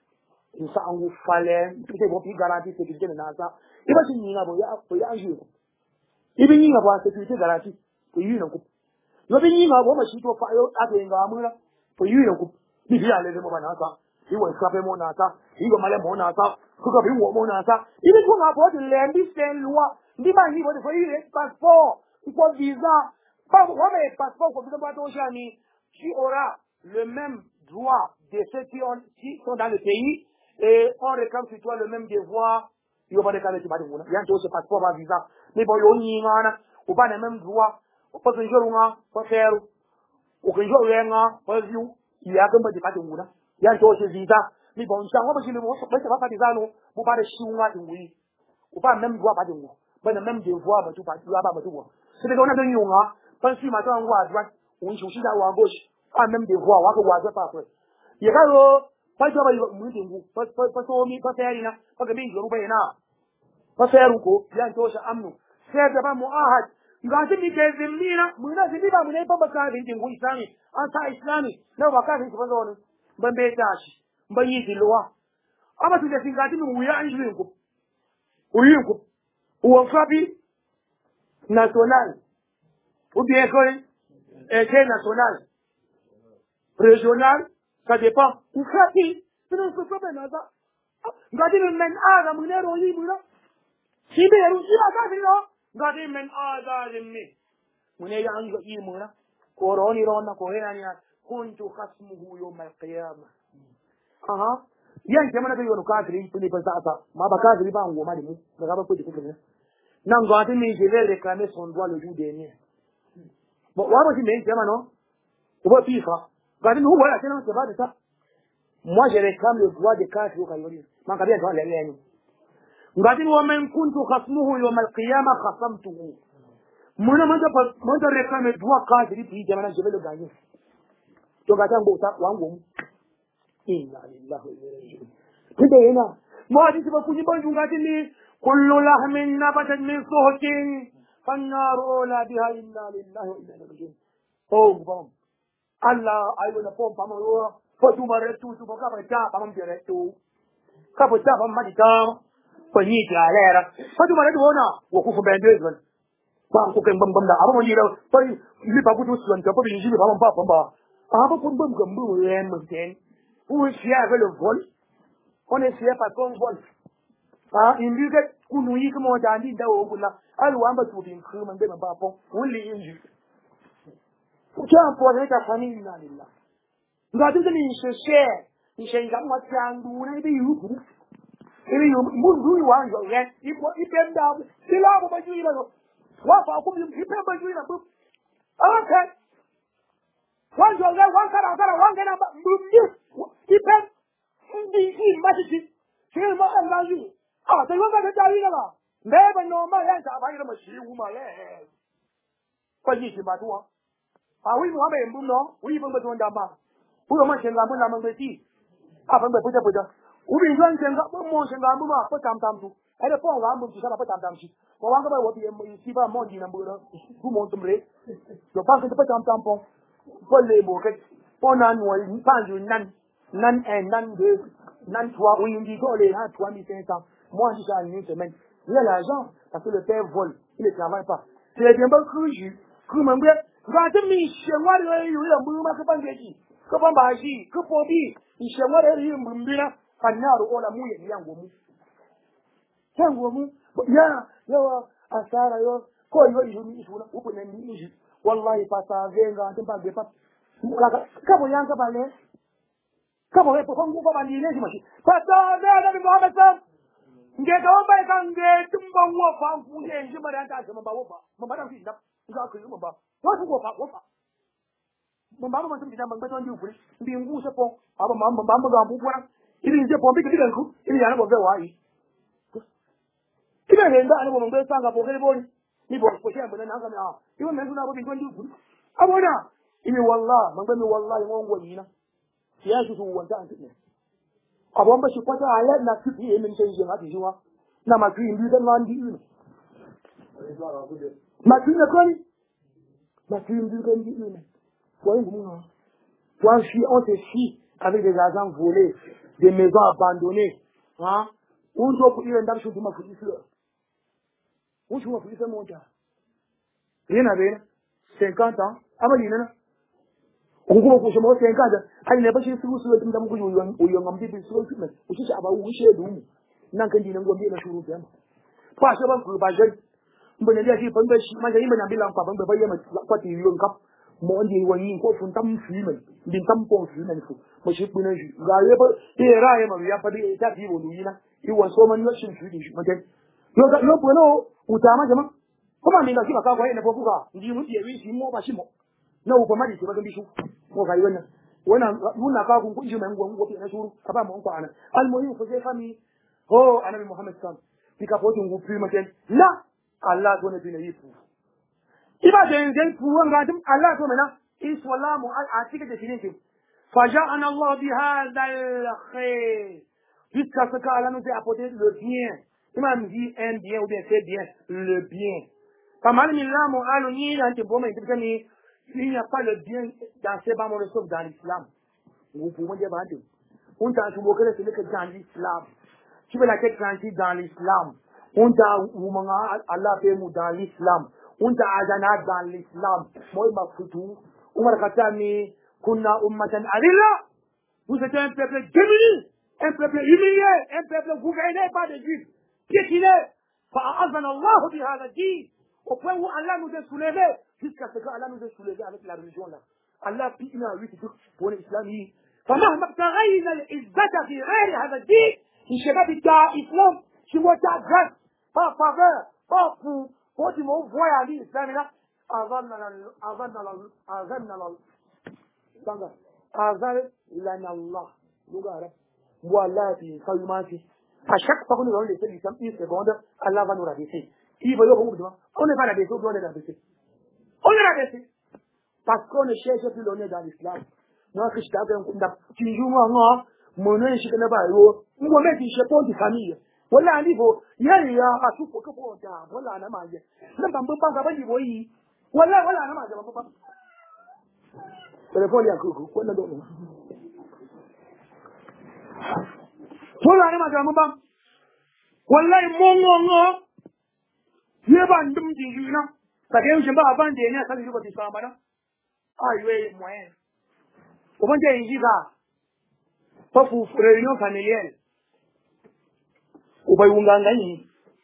isa angu fale kite bo pi garanti security na sa iba shi nyinga bo ya ko ya ju ibi nyinga bo security garanti ko yi na ku no bi nyinga bo mashi to fa yo ade nga amura ko yi na ku bi ya le mo bana sa iwo sabe mo na sa iwo male mo na sa kuka bi wo mo na sa ibi ko nga bo de lendi sen loi ndi ma ni bo de fo yi passeport ko visa pas on met passeport ko bi ba to jani qui aura le même droit de ceux qui ont qui sont dans le pays et on réclame sur toi le même devoir yo ba de ka ti ba de wona yan to ce passeport ba visa mais bon yo ni ngana o ba le même droit o ko jo nga ko feru o ko jo yenga ko viu ya ga ba de ba de wona yan to ce visa mais bon ça on ba ji le mo ba se ba ba visa no mo ba de shiunga de wi o ba même droit ba de wo ba le même devoir ba tu ba tu ba ba tu wo c'est que on a de nyonga pas si ma to an wa droite on shi shi da wa gauche pas même devoir wa ko wa droite pas après ye ka ro pa jo ba mu de ngu pa pa so mi pa feri na pa ga mi yoruba ina pa feru ko yan to sha amnu sai da ba muahad ga shi mi ke zimina mu na zimi ba mu ne pa ba ka de ngu islami an sa islami na ba ka shi ba zo ne ban be ta shi ban yi dilwa amma tu da singa tinu wuya an shi ko Uyuko. Ou frapi national. Ou bien que international. Régional, ça dépend. Ou frapi. Mais non, c'est pas bien ça. Gadi men aga munero libura. Sibe rusi aga sino. Gadi men aga limni. Mune ya ango imura. Koroni rona korena ni kuntu khasmuhu yawm al-qiyamah. Aha. Yan jama'a da yono kadri tuni ba sa ma ba kadri ba ngoma de mu daga ba ko di ko ne. Nan gadi mi je vais réclamer son droit le jour dernier. Bon, wa ba si men jama'a no. Ko ba fifa. Gadi no wala tena se ba de ça. Moi, je réclame le droit de quatre au Calvaire. Man kabia kwa lele ni. Ngati wa man kuntu khasmuhu yawm al-qiyamah khasamtuhu. Mona manja pa manja réclame le droit quatre puis jamana je vais le gagner. To gata ngota wangu. Inna lillahi wa inna ilaihi raji'un. Kide ina. Mo hadisi ba kunyi banju ngati ni kullu lahmin nabatat min suhtin fannaru la biha inna lillahi wa inna ilaihi raji'un. Oh, bon. Allah ayo na pompa mo po tu mare tu tu ka pa ta pa mbe tu ka po ta pa ma di ta po ni ja le ra po tu mare tu na wo ku fu ben de zon pa ku ken bam bam da aba mo ni ra po ni pa ku tu suan ka po bi ji pa pa pa pa aba ku bam gam bu ren mo ten où est fier avec le vol on est fier parce qu'on vole ah in bi ga ku nu yi ko da ndi da wo ku la alu amba tu bin ku man be ma ba po wuli inji ku ta po ne ta fani inna lillahi ngati ni sheshe ni shenga mwatangu na ibe yuku ibe yuku mundu wanjo ye ipo ipenda silabo bajuira no wafa ku ipemba bajuira bu okay wanjo ye wankara kara wangena mbumbi ipem ndi ni matiti silma angaji ah ta yonga ta tawiga ba mbebe no ma ya ta bayira mashiwu ma le kwa yiki matwa ah wi mu abe mbuno wi bomba tonda ma uyo ma shenga mbona mangeti apa mbe puja puja ubi nzan shenga mo shenga mbuma pa tam tam tu ere po nga mbu tu sala pa tam tam shi ko wanga ba wobi si ba mo ndi na mbura ku mo tumre yo pa ke pa tam tam po po le mo ke po nan wo pa ju nan nan en nan de nan toi oui ndi ko le ha trois mille cinq cents moi je suis une semaine il y a l'argent parce que le père vole il ne travaille pas c'est bien pas que je ku mo mbe ga de mi shenwa de yo ya mbuma ka bangeji ko bamba shi ko pobi ishe ngore ri mbimbira kanaro ola muye yango mu yango mu ya yawa asara yo ko yo yuni isuna upo ne ni ishi wallahi pasa venga ntemba bepa kaka kabo yanga bale kabo epo kongu ko bandi ne jimashi pasa venga ni Muhammad sam nge ka wamba ka nge tumba wo fa nfuye njima ranta sama ba wo fa mamba da fi da ga ko yo mamba wasu ko fa wo fa mamba mo tum jamba ngbeto ndi ukuri ndi nguse po aba mamba mamba ga mbukura ili nje po mbiki diganku ili yana bo ve wai kile henda ani bo ngbe sanga po kele boni ni bo ko shamba na ngam ya iwo mengu na bo bi ndi ukuri abona ini wallahi mangbe mi wallahi ngongo yina ya su su wanda an tine abon ba shi kwata ala na kifi e min sai jin hadi jiwa na ma ki ndi dan wandi ina ma ki na koni ma ki ndi dan di ina Toi, on te chie avec des agents volés, des maisons abandonnées. Hein? On doit pour dire un chose de ma folie fleur. On joue à folie fleur, mon gars. Rien à voir. cinquante ans. Ah, ma ligne, on voit que je m'en cinquante ans. Ah, il n'est pas chez vous, sur le temps où vous avez un petit peu sur le film. Vous savez, à vous, chez vous. N'a qu'un dîner, on vient de sur le film. Pas à savoir que le bagage. On va dire qu'il faut que je m'aille à Bilan, pas de bailler, mais pas de yon cap. Mo ndi wani ko fun tam fimen din tam pon fimen fu mo shi kuna ji ga ye ba e ra ye ma ya fa di ta bi wonu yina i won so man yashin fi di mo den yo ga yo bo no utama jama ko ma mi ga ki ba ka ko ene bo fuka ndi mu ye wi shi mo ba shi mo na u ko ma di ba ga bi shu mo ga yona wana mun na ka kun ku ji men gon go bi na shuru ka ba mo ko ana al muhim ko je fami ho anabi muhammad sallallahu alaihi wasallam pika po tun ku fi ma ken la Allah to ne bi ne yi fu iba jengen fuwan gadin Allah to mena islamu al atika definition faja'ana Allah bi hadha al khair jusqu'à ce qu'Allah nous ait apporté le bien imam dit un bien ou bien c'est bien le bien pas mal millamu alu ni nan te boma intibani il n'y a pas le bien dans ces bas mon sauf dans l'islam vous pouvez dire bande on t'a tout bokere c'est que dans l'islam tu veux la tête tranquille dans l'islam unta umanga Allah pe mu dans l'islam unta ajana dans l'islam moi ma futu umar katami kunna ummatan adilla vous êtes un peuple démuni un peuple humilié un peuple gouverné par des juifs piétiné فأعظنا الله بهذا الدين au point où Allah nous a soulevés jusqu'à ce que Allah nous a soulevés avec la religion là Allah puis il a eu tout pour l'islam فمهما ابتغينا العزة في غير هذا الدين الشباب بتاع الإسلام شو بتاع جد pas faveur pas pour pour tu m'en vois à l'islam là أظننا أظننا أظننا تانغا أظننا الله لغة voilà puis ça humain à chaque fois que nous allons laisser l'islam une seconde Allah va nous rabaisser il va y avoir on n'est pas rabaissé on est rabaissé on est rabaissé parce qu'on ne cherche plus l'honneur dans l'islam moi que je t'avais un coup tu joues moi mon nom je connais pas yo moi même si je prends du famille voilà un niveau il y a il y a tout pour que pour ça voilà na maje na ba ba ba ba niveau yi voilà voilà na maje ba ba téléphone ya ku ku wannan don voilà na maje ba ba wallahi mongongo yeba ndum di yuna ta ke yin ba ban de ne sai ko ti sama na ai we moyen o ban de yi ga fa fu réunion familiale o bai unganga ni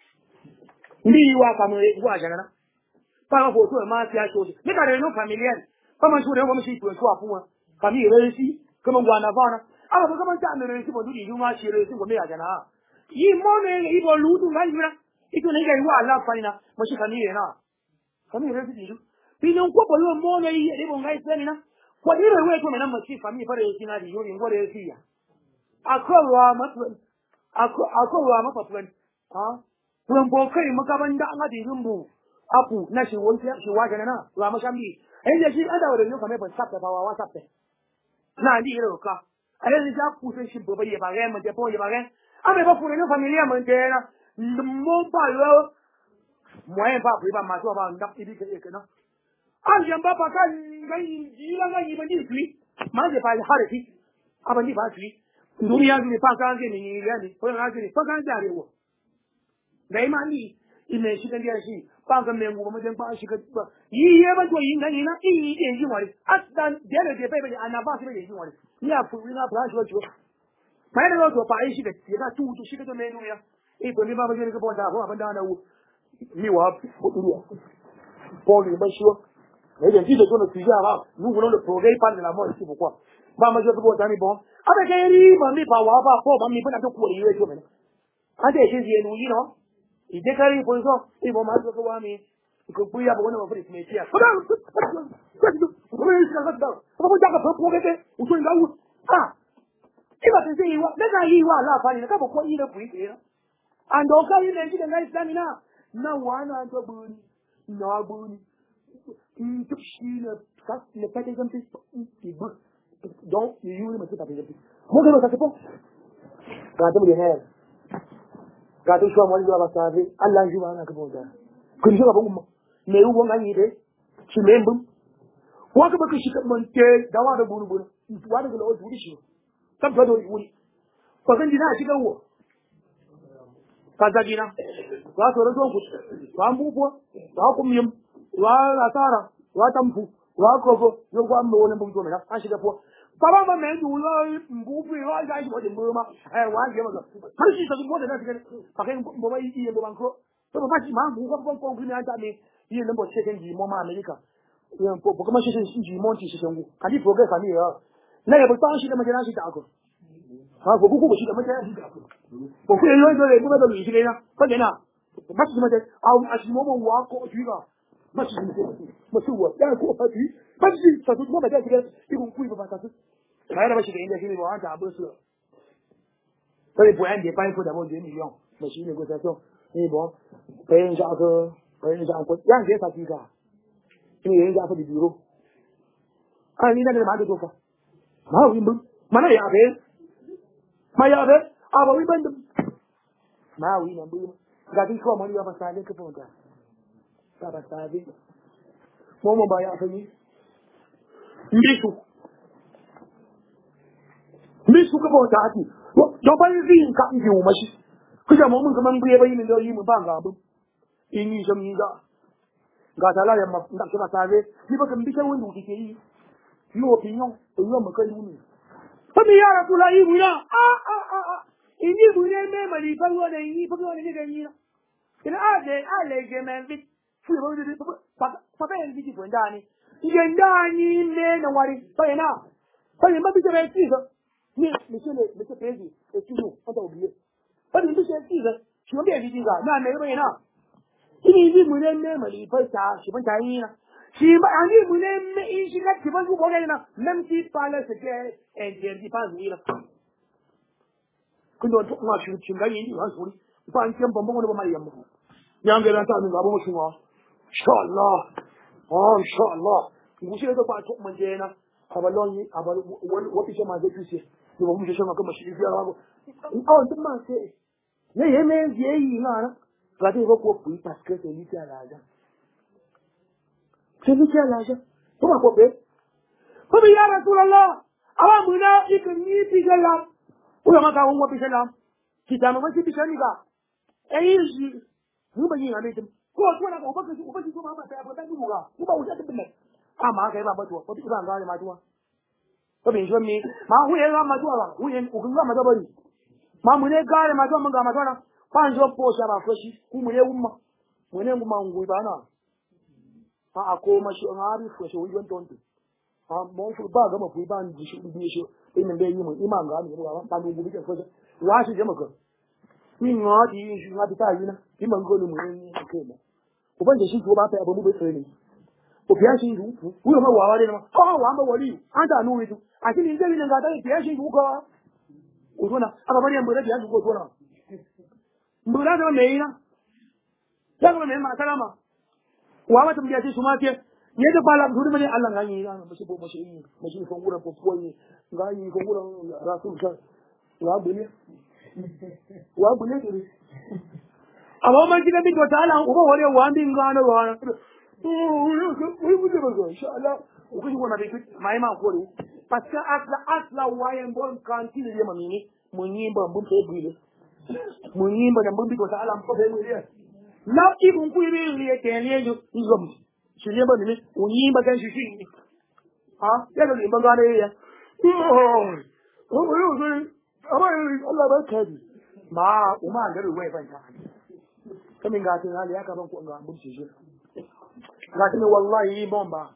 ndi wa kama wa jana pa ko to ma ti a so ni ka réunion familiale pa man su de ko mi si to so afu famille réussi comme on na va na ala ko man ta ne réussi bo di yuma shi réussi ko me ya jana yi mone yi bo lu du ngai mira ito ne ga wa Allah faina mo shi famille na famille réussi di bi non ko bo lo mone yi de bo ngai sani na ko dire we to me na mo shi famille fa réussi na di yo ngo réussi ya akowa matwen akowa mafafwen ha kun bo kai makaban da an adi rumbu apu na shi won shi waje na wa mashambi ai da shi ada wa da kamar ban sabta ba wa sabta na ndi ro ka ai da ja ku sai shi bo ba ye ba ga mun je bo ye ba ga ame ba fu ne familia mun je na mo ba lo mo en ba pri ba ma so ba ndak ibi ke ke na an jamba ba kan ngai ji la ngai ba ni tui ma je ba ha re ti abani ba tui duniya ne fa kan ke ni ya ni ko na ke ni fa kan da rewo dai ma ni ime shi kan dia shi fa kan me mu ma jan ba shi ka yi ye ba to yin gani na in yi den yin wari asdan da da da bai bai ana ba shi bai yin wari ni a fu na ba shi wato mai da to fa shi da ya da tu tu shi ka to me duniya e ko ni ba ba je ka bo da ko ban da na wu ni wa ko duniya ko ni ba shi ne da ji da to na ti ja ba nu ko no progrès par de la mort c'est pourquoi ba ma je ko bo da ni bon abe ke ri ma mi pa wa ba ko ba mi ba na to ko ri we to me ade shi je nu yi no ide kari po so e mo ma ko wa mi ko bu ya bo na mo fri me tia ko da ko ko ni ka da ko ko ja ka ko ke ke u so nda u ah e ba te yi wa da ga yi wa la fa ni ka bo ko yi da bu yi na and o ka yi ne ji da ngai stamina na wa na to bu ni na bu ni in to shi ne ka ne pa te zampi ti bu donc il y a eu une petite appétit moi que ça c'est bon quand on est là quand on choisit moi je dois passer Allah joue à que bon ça que je va bon mais où on gagne de tu m'aimes bon moi que que je suis mon tête d'avoir de bon bon toi de l'autre vous dites ça me doit oui parce que dina shi gawo kaza dina wa to ran ku wa mbubo wa kumyim wa asara wa tamfu wa kofo yo kwa mbo wona mbubo me na an shi da po baba ma me du lo mbubu yo ja shi mo de mboma eh wa je ma har shi ta mo de na tigere pa ke mo ba yi mo banko to ba shi ma mbu ko ko ko ni anta me yi ne mo cheken ji mo ma America yo po ko ma shi shi ji mo ti shi tengu ka di progress ani yo na ye ba ta shi da ma jana shi ta ko ha ko ku ko shi da ma jana shi ta ko ko ku yo yo le mo ba do yi shi na ko de na ba shi ma de au a shi mo mo wa ko ji ga ba shi mo su wa ya ko fa ji ba shi ta su mo ba da tigere ikun ku ba ta su kai da bashi da inda shine ba wanda abu su sai bu an da bai ko da mo de million ba shi ne ko ta so ni bo kai ja ko kai ja ko yan je sa ti ga ni yin ja fa di biro an ni da ne ma da to fa ma wi mun mana ya be ma ya be aba wi ban ma wi nan bu ga ti ko mo ni ba sa le ko ta ta ba sa bi mo mo ba ya fa ni ndisu mi su ka bauta ake don ban zin ka in jiwo mashi kuja mu mun kaman buye bayin da yi mu ba ga bu in yi jami ga ga tala ya ma nda ke ba save ni ba kan bi kan wani ke yi yi opinion to yo mu kai ni fa mi ya rasulullah yi mu na a a a a in yi mu ne me mali fa yo ne yi fa yo ne ga yi na ina a de a le ge men bi fu ba de pa pa ba en bi ko ndani ye ndani ne na wari fa ina fa ni ma bi te ti so ni monsieur le monsieur président et tout nous on t'a oublié fa ni bi se ti so shi ba bi dinga na me ba ina ini ji mu ne ne mali fa ta shi ban ta yi na shi ba an yi mu ne me in shi ka ti ban ku ko ga na même si parle ce que interdit pas oui là kun do to ma shi cin ga yi ni wa suri ba an kan ban ban wani ba mai yamma yan ga ran ta min ga ba mu shi wa insha Allah oh insha Allah ku shi da ba to man je na abalon yi abal wani wani shi ma zai tuce ni ba mu shi ma kuma shi ya ba in awon din ma sai ne ye me je yi na na ga dai ba ko ku parce que c'est lui qui a l'argent c'est lui qui a l'argent ko ba ko be ko bi ya rasulullah awa muna ikin ni bi gala ko ma ka won wa bi salam ki ta ma ba bi shani ga eh shi mu ba yi na ne ko ko na ko ba ka ko ba ki ko ma ba ta ba ta ni mu ga ko ba wuta bin ama ka ba ba to ko bi ba ga ma to ko bi shi mi ma hu ye ga ma to ba hu ye ku ga ma to bari ma mu ne ga ma to mun ga ma to na panjo po sha ba ko shi ku mu ne umma mu ne mu ma ngui ba na a ko ma shi ngari ko shi won ton to a mo fu ba ga ma fu ba ni shi bi shi in be yi mu iman ga ni ba ba ni gubi ke ko wa shi je maka ni ngadi shi ngadi ta yi na ki man go ni mu ni ke ma ko ban da shi ko ba ta abu mu bai tsare ni ko biya shi ru ku yo ma wa wa ne ma ko wa ma wali an da nu witu a shi ni zai ni ga ta biya shi ku ko ko to na aka bari an bude biya shi ko to na mbula da me ina ya ga me ma salama wa mata biya shi su ma ke ne da bala duri mane Allah ngani ina ba shi bo ba shi ba shi ko gura ko ko ni ngani ko gura rasul ka wa bune wa bune duri amma man kida bi to tala uba wore wa bin ngano wa oh oui vous devez inchallah ko ji wona bi mai ma ko ru parce que asla asla wayen bon kanti le mamini mun yi ban bun sai bile mun yi ban bun bi to tala ko be ni na ki bun ku bi le ke le yo izom shi ne ba ni mun yi ba kan shi shi ha ya ga ni ban ga ne ya oh oh yo sai amma Allah ba ka ji ma umma da ruwai ban ta kamin ga tin hali ya ka ban ku ga mun shi shi lakini wallahi bomba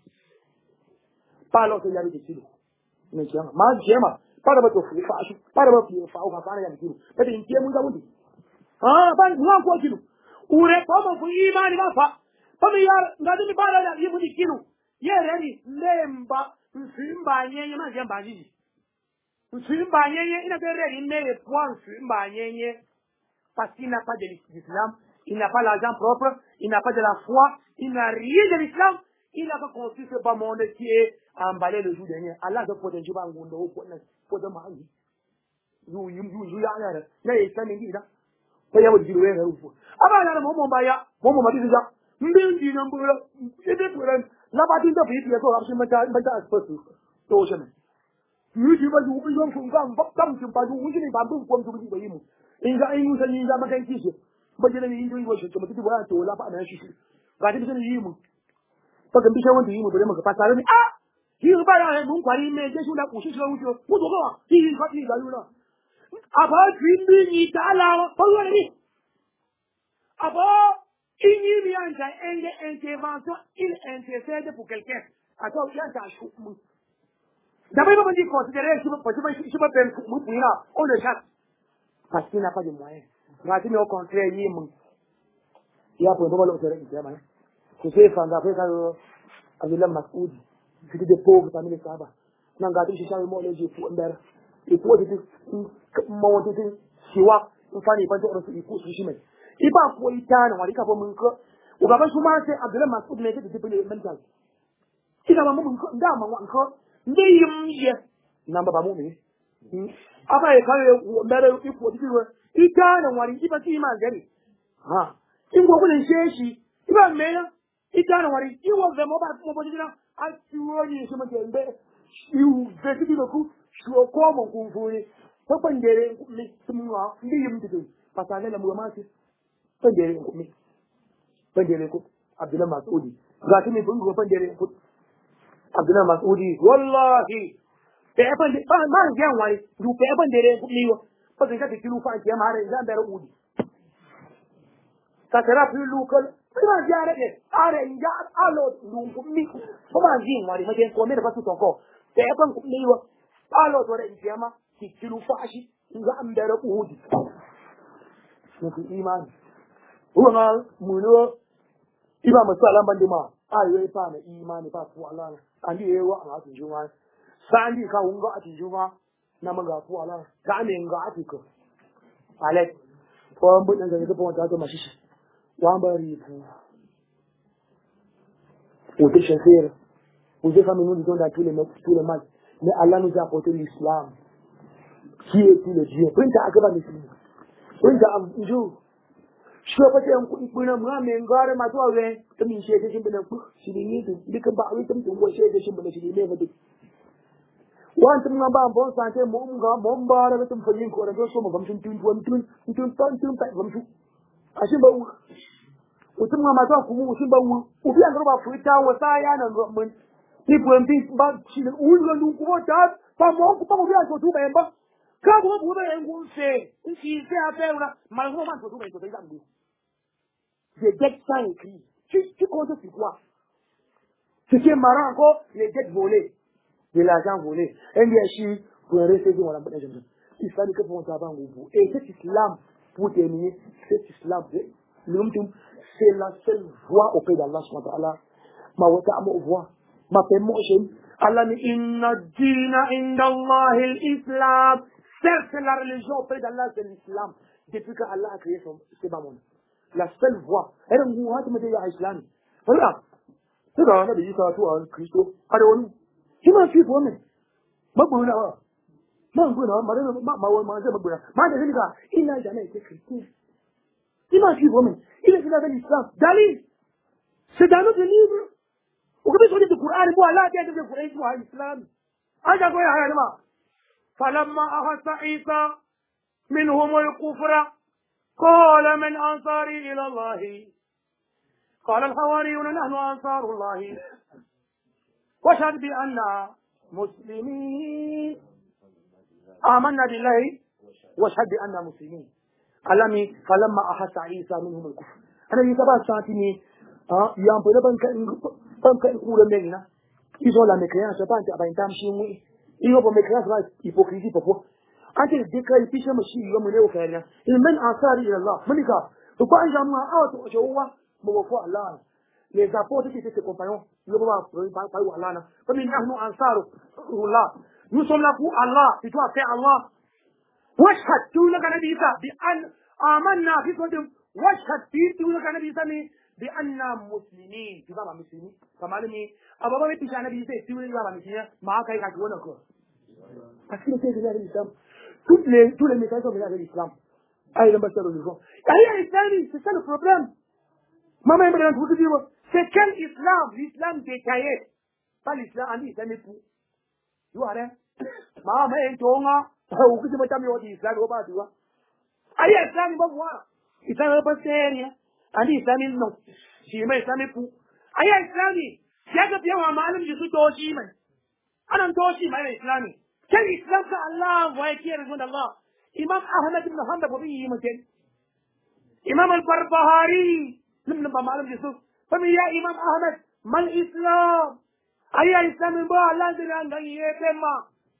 palo ke yari kilo ne chama ma jema para ba to fu fa shu para ba fi fa ka fara ya kilo bade in ke mun ga mundi ah ba ni ko kilo ure ko mo fu imani ba fa fa mi yar ngadi mi para ya yi mundi kilo ye reni lemba nsimba nyenye ma jemba jiji nsimba nyenye ina be reni ne point nsimba nyenye parce qu'il n'a pas de l'islam, il n'a pas l'argent propre, il n'a pas de la foi, il n'a rien de l'islam, il n'a pas construit ce bas monde qui est emballé le jour dernier. Allah doit protéger pas un gondo pour ne pour de manger. You you you you ya ya. Na islam ndi da. Ko ya wadi ruwe ru fu. Aba na mo mo ba ya, mo mo ma di da. Mbi ndi na mbura. Ebe turan. La ba tin da bi bi so rapsi mata mata aspesu. To sheme. Yu ji ba ju ku yon fu ngam ba tam tin ba ju wu ni ba bu ko ju bi ba yimu. Inga in musa ni ga makan kishi ba jira ni injo shi to mutu ba to la fa na shi ga ta bisan yi mu fa ga bishan wanda yi mu bare maka fa tare ni a yi ba ya mun kwari me je shi la ku shi shi wuce ku to ga yi fa ti ga yuna aba twindi ni tala fa yo ni aba ini mi anja enge intervention il intercède pour quelqu'un attends il y a ta chou mu da bai ba ban di considérer shi ba shi shi ba ben mu ina on le chat parce qu'il n'a pas de moyens. Grâce au contraire, il y a pour le moment le terrain qui est là. C'est ce qu'on a fait avec le Masoud. C'était des pauvres parmi les Sahaba. N'a gardé chez Charles Molle, j'ai pour un ber. Et pour dire, mon Dieu, si wa, on fait des pas de il faut se chimer. Il va pour y tane, on va dire qu'à mon cœur, on va pas souvent c'est Abdel Masoud mais c'est des mental. Il a maman mon cœur, dame mon cœur, n'ayez n'a pas mon mais. Aba ya kawo mere iko dikiwe ita na wari iba ti ma gari ha in go gudun sheshi iba meya ita na wari iwo ve mo ba mo bojina a tiwo ni shi mo tembe iu ve ti do ku sho ko mo ku furi ko pandere mi tumwa ndi yum tudu pasane la muama si pandere ko mi pandere ko Abdullah Mas'udi gati mi bungo pandere ko Abdullah Mas'udi wallahi pe pandere ba ma yan wari du pe pandere ko mi wo ko ga ti kilu fa ke mare zan dare udi ta tera pi local ma jare ke are ya alo du ko mi ko ma jin wari ma ke ko me da su to ko pe pan ko mi wo alo to da ijama ki kilu fa shi ga an dare udi ko imani Uang mulu iba masalah bandima ayo ipa na imani pa fu Allah andi ewa nga tinjuma sandi ka unga atinjuma na manga fu Allah ka ne nga atiko ale ko mbu nga ga po ta to mashishi wa mbari fu o te changer o te famille nous dans tous les tous les matchs mais Allah nous a apporté l'islam qui est tout le Dieu printa akaba muslimi printa amju shi ba ta yanku kuna ma me ngare ma to we to min she ta shimbina ku shi ni to dukan ba wai tum tun go she da shimbina shi ne ba duk wan tum ba bon sante mo ga mo ba ra tum fa yin ko ra so mo gam tun tun tun tun tun tun tun ta gam su ashin ba u tum ma to ku mu shin ba u u bi an ba fu ta wa sa ya nan mun ni bu en bi ba shi u lo lu ku ta pa mo ku pa mo bi an so tu ba en ba ka bu bu ba en gun se shi se a pe una ma ho man so tu ba so ta ga ndu les dettes sans écrit. Tu, tu comptes sur quoi? Ce qui est marrant encore, les dettes volées, de l'argent volé. Un bien sûr, pour rester dans la bonne chose. Il fallait que pour avoir un groupe. Et cet islam, pour terminer, cet islam, c'est la seule voie auprès d'Allah subhanahu wa ta'ala. Ma wata ama voie. Ma permotion. Allah ni inna dina inda Allah l'islam. Certes, la religion auprès d'Allah, c'est l'islam. Depuis que Allah a créé son, c'est pas mon. La seule voie. Elle est où tu me dis à l'islam. Voilà. C'est là, on a dit ça à toi, Christo. Allez, tu m'as suivi pour moi. Ma bonne heure. Ma bonne heure, ma bonne ma bonne ma bonne ma bonne gars, il n'a jamais été chrétien. Tu m'as suivi pour moi. Il est dans l'islam. Dali. C'est dans notre livre. Vous pouvez sortir du Coran, moi, là, il y a des Coran, moi, l'islam. Aja quoi, aja quoi. فلما أخذ عيسى منهم الكفر قال من أنصاري إلى الله قال الحواريون نحن أنصار الله واشهد بأننا مسلمين آمنا بالله واشهد بأننا مسلمين علمي فلما أحس عيسى منهم الكفر أنا يتبع ساتني ها يام بنا بنك بنك يقول لنا ils ont la mécréance pas en train d'amchier ils ont mécréance la hypocrisie pourquoi quand ils déclarent puis je me suis yo mene ofanya ils men ansari ila Allah malika to ba jamaa au to jowa mo ko Allah les apôtres qui étaient ses compagnons ils vont pas pas Allah na comme nous nous ansaru Allah nous sommes là pour Allah et toi faire Allah washhad tu la kana bisa bi an amanna fi qadam washhad tu la kana bisa ni bi anna muslimin tu ba muslimin kamar ni ababa bi tishana bi sai tu la ba muslimin ma kai ka wannan ko parce que c'est de l'islam toutes les tous les messages sont venus de l'islam ah il a pas de religion aïe islam c'est ça le problème maman me demande dire c'est quel islam l'islam détaillé pas l'islam en islam pour tu vois hein maman est tonga ou que tu me tamis au islam ou pas tu vois aïe islam pas voir islam pas sérieux en islam non si mais islam pour aïe islam ya ga biya wa malam ji su doji mai anan doji mai islami quel islam que Allah voit qui est raison d'Allah imam Ahmad ibn Hanbal وبيه مثل imam al-Barbahari من نبى معلم يسوع فمن يا امام احمد ما الاسلام اي اسلام با الله دي عند يتما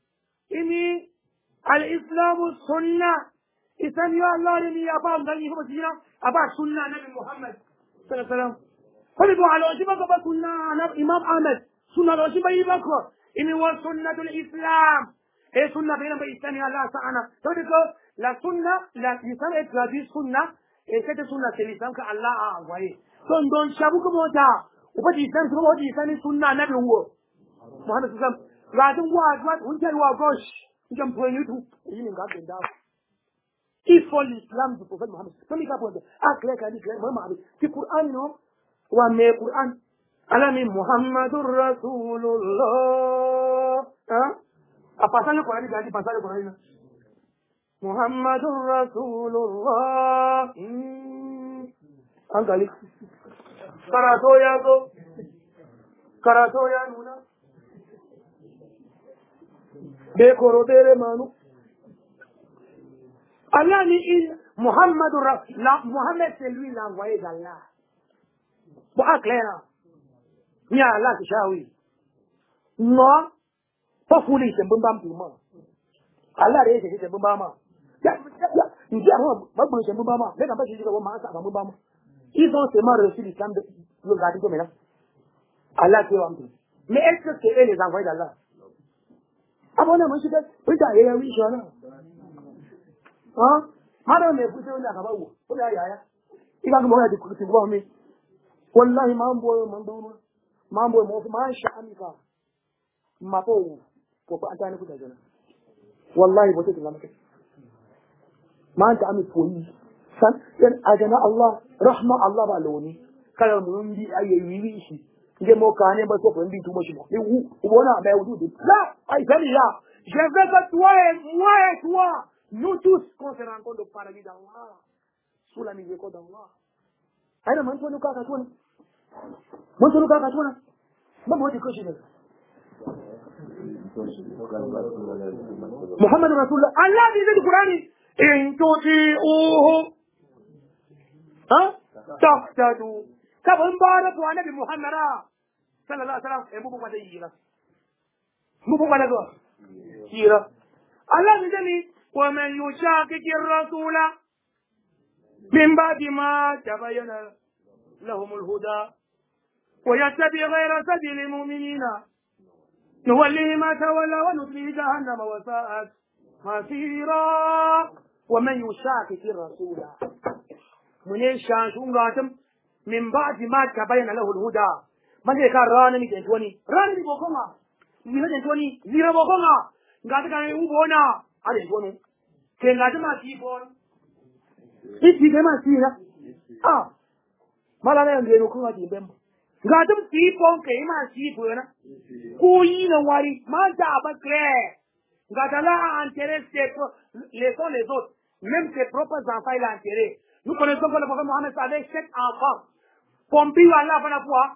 اني الاسلام السنه اسلام يا الله لي يا بام دني هو سينا ابا سنه نبي محمد صلى الله عليه وسلم فلو على وجبه بابا سنه انا امام احمد سنه وجبه يبكر اني وسنه الاسلام اي سنه بين الاسلام يا الله تعالى تقول la sunna la l'islam est traduit sunna et cette sunna c'est l'islam que Allah a envoyé donc donc shabu ko mota uba di san ko di san sunna nabi wo Muhammad sallam radin wa wa hunjar wa gosh ngam point youtube yin ga ben da il faut l'islam du prophète Muhammad comme il a point ah clair ka di clair Muhammad ci Qur'an non wa me Qur'an alami Muhammadur Rasulullah hein a passer le Qur'an di passer le Qur'an Muhammadur Rasulullah. An gali. Karato ya zo. Karato ya nuna. Be koro bere manu. Allah ni il Muhammadur Rasulullah. Muhammad c'est lui l'envoyé d'Allah. Bon, à clair. Ni Allah qui chaoui. Non. Pas fouli, c'est bon bam tout le monde. Allah est c'est bon bam. Ya, ya, il dit, moi, moi, c'est bon bam. Mais quand pas, je dis que moi, ça va bon bam. Ils ont seulement reçu l'islam de le garder comme là. Allah qui va me dire. Mais est-ce que c'est eux les envoyés d'Allah? Ah bon, moi, je dis, oui, t'as eu un oui, je vois. Hein? Madame, mais vous savez, on a pas où? On a ya. Il va nous voir des coups de voir, mais. Wallahi, mambo, mambo, mambo, mambo, masha amika. Mapo, pour pas entendre écouter ça. Wallahi, vous êtes là, mais. Man ta ami poyi. San, yan ajana Allah, rahma Allah ba loni. Kala mun bi ayi wiwi shi. Nge mo kane ba so ko ndi tumo shi mo. Ni wu, wona ba wudu de. Là, ay fami là. Je veux que toi et moi et toi, nous tous qu'on se rencontre au paradis d'Allah. Sous la miséricorde d'Allah. Aina man to nuka ka tona. Man to nuka ka tona. Ba mo di ko shi ne. Muhammad Rasulullah. Allah dit dans le Coran. إن تطيعوه ها تهتدوا كابن بارك وانا بمحمد صلى الله عليه وسلم مو بقى يجينا مو بقى نقول يجينا الله بيقول ومن يشاكك الرسول من بعد ما تبين لهم الهدى ويتبع غير سبيل المؤمنين نوليه ما تولى ونصليه جهنم وساءت مصيرا ومن يشاكك الرسول من يشانشون غاتم من بعد ما تبين له الهدى من يكار رانا ميتين تواني رانا مي بوكونا ميتين تواني زيرا بوكونا غاتا كان يوبونا على توانو كان غاتا ما سيبون إيش كما سينا آه ما لا ينجي نكون غاتي بيم غاتا سيبون كما سيبونا كوي نواري ما جابا كره غاتا a enterré les uns les autres. Même ses propres enfants, il a enterré. Nous connaissons que le prophète Mohammed avait sept enfants. Pompi Allah va la voir.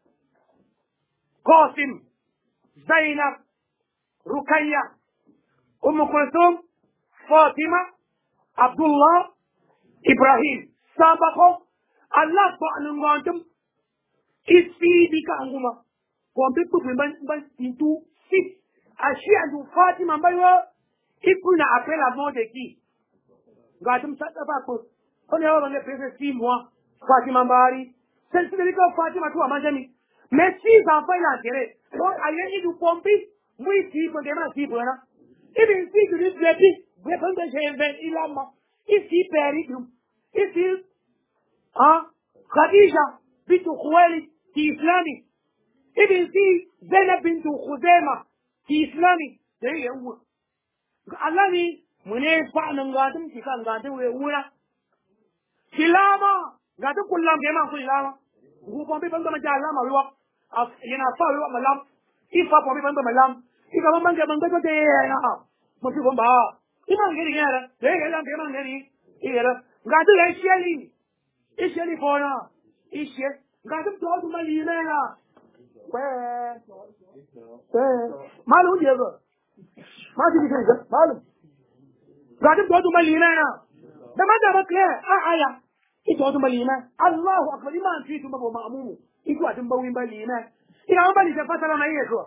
Qasim, Zainab, Rukaya, Umm Kulthum, Fatima, Abdullah, Ibrahim. Sabako, Allah va nous montrer. Ici, dit qu'anguma. Pompi pour me tout six. Ashi and Fatima Bayo, Ipuna après la mort de qui? Gatum Satapapo. On est en train six mois. Fatima Bari. C'est ce que Fatima tout à Manjani. Mais six enfants l'intérêt. Donc, aïe, du pompi, oui, si, pour des mains, si, pour un. Et bien, si, tu dis, tu répondre de Jéven, il a ma. Ici, Péridum. Ici, hein, Khadija, Bintu Khoueli, qui islami. Et bien, si, Zainab Bintu Khuzaima, qui islami, de Yahou. Allah ni, mune fa nan gadum ki kan gadum we wura. Silama, gadum kullam ke ma silama. Gu pompi banga ma jalla ma wiwa. Af yana fa wiwa malam. Ifa pompi banga malam. Ika banga banga banga te na. Mo ti bomba. Ima ngiri ngara. De ngara ke ma ngiri. Ira. Gadum e sheli. E sheli fona. E she. Gadum to du mali na. Kwe. Kwe. Malu jego. Ma ti di ke malu. Gadum to du mali na. Da ma da ba ke a aya. Ito du mali na. Allahu akbar iman fi tu mabo ma'mumu. Ito adin bawin bali na. Ina ba ni ta fatala mai yeko.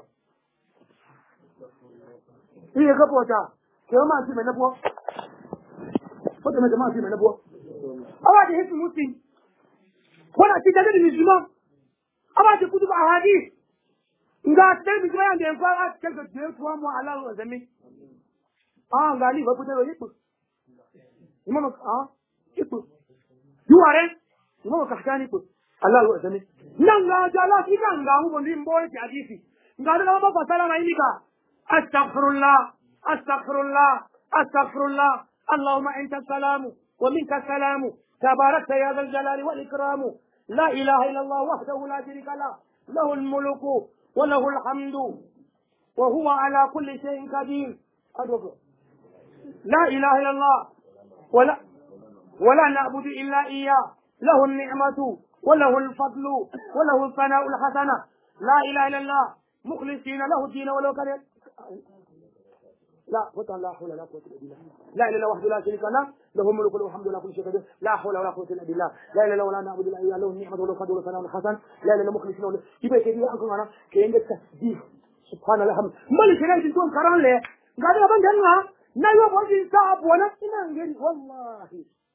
Iye ka pota. Ke ma ti me na bo. Pota me ma ti me na bo. Awa de hisu muslim. Wala ti da ni musulman. Awa ti kutuba ahadith. Nga ta mi jima yande kwa a quelque deux trois mois à la zami. Ah ngali ba puta yipu. Imam ah yipu. Yuare imam kahtani yipu. Allah wa zami. Nanga jala kika ngamu bondi mboye hadithi. Ngada na ba fasala na imika. Astaghfirullah, astaghfirullah, astaghfirullah. Allahumma anta salamu wa minka salamu. Tabarakta ya dhal jalali wal ikram. La ilaha illa Allah wahdahu la sharika lah. Lahu al-mulku wa lahu al-hamdu wa huwa ala kulli shay'in qadir. Adogo. لا إله إلا الله ولا ولا نعبد إلا إياه له النعمة وله الفضل وله الثناء الحسنة لا إله إلا الله مخلصين له الدين ولو كان لا قوة لا حول ولا قوة إلا بالله لا إله إلا الله وحده لا شريك له له الملك وله الحمد لله كل شيء قدير لا حول ولا قوة إلا بالله لا إله إلا الله ولا نعبد إلا إياه له النعمة وله الفضل والثناء الحسن لا إله إلا مخلصين له يبقى كده أنكم أنا كأنك تسبيح سبحان الله ملك لا يجدون كران له قالوا بن جنة لا يبغى يصاب ولا إنان والله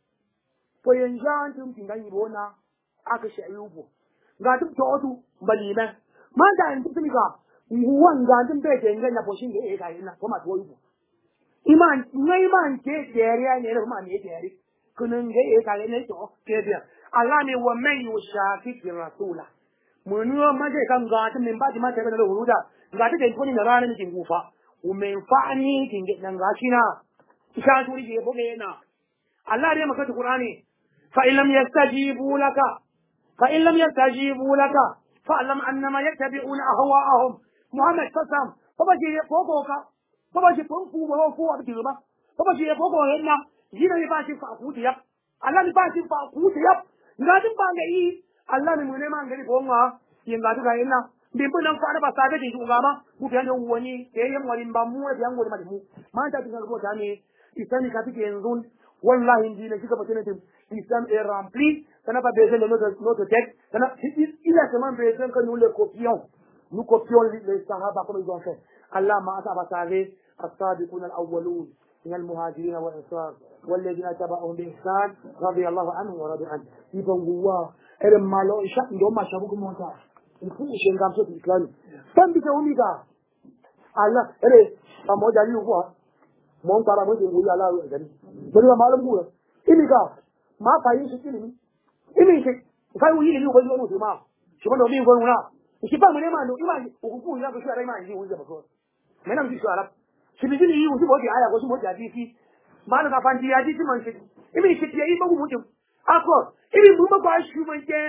فينجان تم تنجي بونا أكش أيوبه قالوا تقعدوا بلينا ما دعين تسمعها وان قالوا بيت إنجان نبوشين إيه كاينا فما تويبه iman ngai iman ke jeriya ne da ma ne jeri kunun ga e kale ne to ke biya Allah ne wa man yushaqiqi rasula mun yo ma je kan ga ta min ba ji ma ta da huruda ga ta ko ni na ranar ni gufa u men fa'ani kin ga nan gashi na isha turi je boge na Allah ne maka Qur'ani fa in lam yastajibu laka fa in lam yastajibu laka fa'lam annama yattabi'una ahwa'ahum Muhammad sallam fa ba je ko ko ka baba shi funfu ba ko a bikin ba baba shi ko ko yana jina ne ba shi fa ku tiya Allah ne ba shi fa ku tiya ngadin ba ga yi Allah ne mu ne man gari ko nga yin ga ga yana bin bin nan fa ba sa ga ji ga ma ku ta ne wani ke yin wani ba mu da yan wani ma mu man ta tinga ko ta ne isani ka tike yanzu wallahi ndi ne kika batene tim islam est rempli kana pas besoin de notre notre texte kana il a seulement besoin que nous le copions nous copions les sahaba comme ils ont fait Allah ma asa basabe السابقون الأولون من المهاجرين والأنصار والذين تبعهم بإحسان رضي الله عنهم ورضوا عنه يبقى هو إرم مالو إشاء ندوم ما شابوك موتا نكون إشين قام سوء الإسلام فان بيتهمي كا الله إرم فمو جالي هو مون ترى مجي هو الله وإذن بلو مالو هو إمي كا ما فاين شكيني إمي شك فاين ويلي ليو بلو نوتي ما شبان دومي يقول هنا إشبا مني ما نو إما وكفو إلا بشوء رأي ما يجي ويجي بكور منا مجي شو عرب shibijini yi wuti boji aya ko boji hadisi mana ka fanti hadisi man shi imi shi ya yi magu mutum ako imi mu ba ba shi man je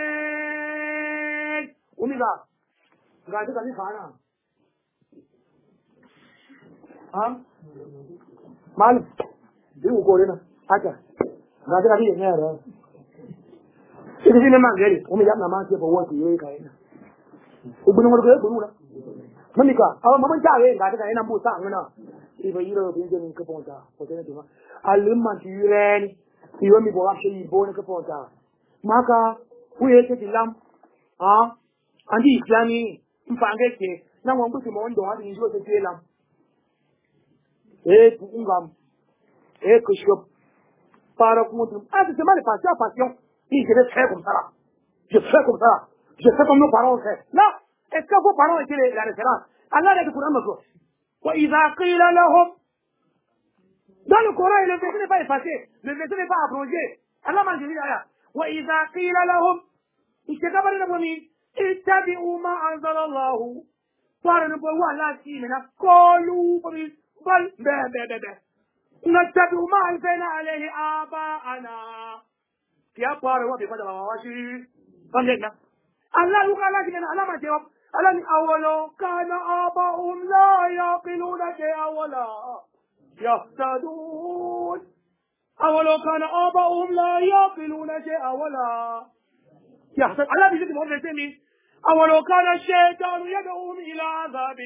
umi ga ga ta ni fara ha mal bi u gore na aka ga ta ni ne ra shibijini man gari umi ya na ma ce ba woti yoyi kai na ubun mu ga bunu na mamika awa maman tare ga ta yana bu sa ngana iba yiro binje ni kaponta potene tuma alimma tireni iwa mi bo ashe ibo ni kaponta maka uye ke dilam ah andi islami mfange ke na ngombu ti mo ndo hadi njo te telam e ngam e kushop para kumuntu ah c'est mal passé à passion il je vais faire comme ça je fais comme ça je fais comme nos parents fait là est-ce que vos parents étaient la référence Allah le Coran me وإذا قيل لهم dans le Coran le verset n'est pas effacé le verset n'est pas abrogé Allah m'a dit là وإذا قيل لهم استكبروا نبني اتبعوا ما أنزل الله قالوا نبوا لا سيمنا قالوا بل بل بل بل نتبع ما أنزلنا عليه آباءنا يا قارئ وبفضل واشي فهمنا الله يقال لك أنا ما جواب ألم أولو كان آباؤهم لا يعقلون شيئا ولا يهتدون أولو كان آباؤهم لا يعقلون شيئا ولا يهتدون ألا بيجي مهم نسمي أولو كان الشيطان يدعوهم إلى عذاب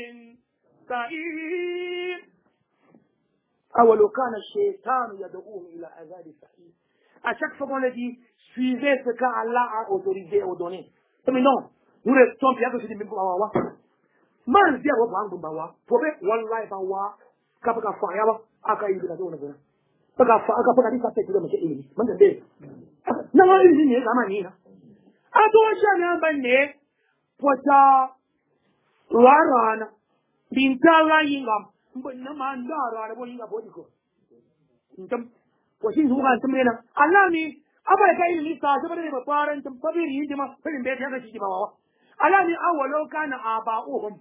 سعير أولو كان الشيطان يدعوهم إلى عذاب سعير à chaque fois qu'on le dit suivez ce qu'Allah a autorisé ou donné mais non nous restons bien que c'est même pas wa man dia wa bang ba wa to be wallahi ba wa ka ba ka fa ya ba aka yi da zo na gona ba ka fa aka fa ka ta da mace ilimi man da dai na ma ilimi ne kama ni na a to sha na ban ne pota warana bin ta la yingam ban na man da ra bo yinga bo diko intam ko shin zuwa kan tumre na Allah ni abai ka ilimi ta saboda ne ba faran tum fabiri yin ma fadin bai ta ga shi ba wa Allah ni awwalau kana aba'uhum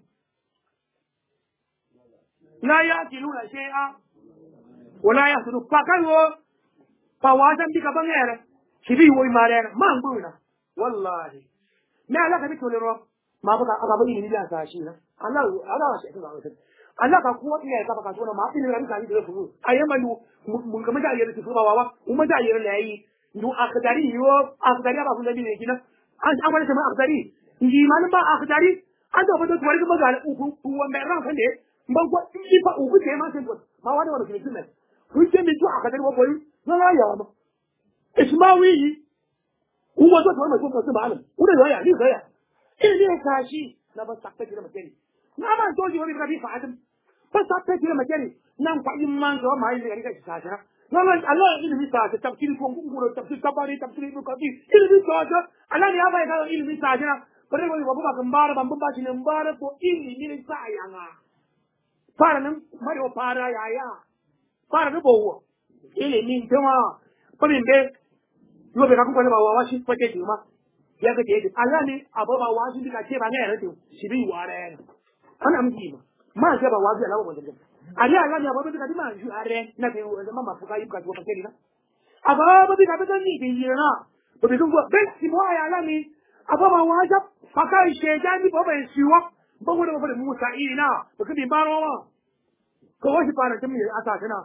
la yaqiluna shay'a wa la yahsunu fakawo fawasan bika bangere kibi wo imare man buna wallahi me ala ka bi tolero ma baka aka bari ni da sa shi na Allah Allah shi ka ga Allah ka kuwa iya ka baka tona ma ina ran ka ni da furu ayyama lu mun ga mata yare furu bawa mun mata yare la yi ndu akhdari yo akhdari ba sun da ne kina an an wani sama akhdari inji malum ba akhdari an da fito tuwar kuma ga uku uwan bai ran kande ban ko in fa uku ce ma sai ko ma wani wani kin ne kun ce mi to akhdari ba boyi na la ya ma ismawi uwa to tuwar mai ko ko ba alim uda ya ni ga ya in ne kashi na ba sakta kira makeri na man to ji wani ga bi fa adam ba sakta kira makeri nan kwa imman ga ma yi ga ga shashara na man Allah ilmi sa ta tafsir ko nguro tafsir tabari tafsir ko kadi ilmi sa ta Allah ne ya bai ga ilmi sa jana bare wani babu ba gambara ban ba shi ne mbara ko ilmi ne sa yanga fara nan mari o fara yaya fara da bowo ilmi jama bare be yo be ka ko ba wa shi ko te ma ya ga te Allah ne ababa wa shi ka ce ba ne rade shi bi ware ana mji ma ma ga ba wa bi Allah ba da ali Allah ne ababa ka di ma ju are na te ma ma fuka yuka ko pakeli na ababa bi ka be ni bi yira ba bi ko be si mo ya Allah ni ababa wa ja faka sheja ni ba ba siwa ba ko da ba mu ta ina ba ka bi baro ma ko wa shi fara tun mi asa kana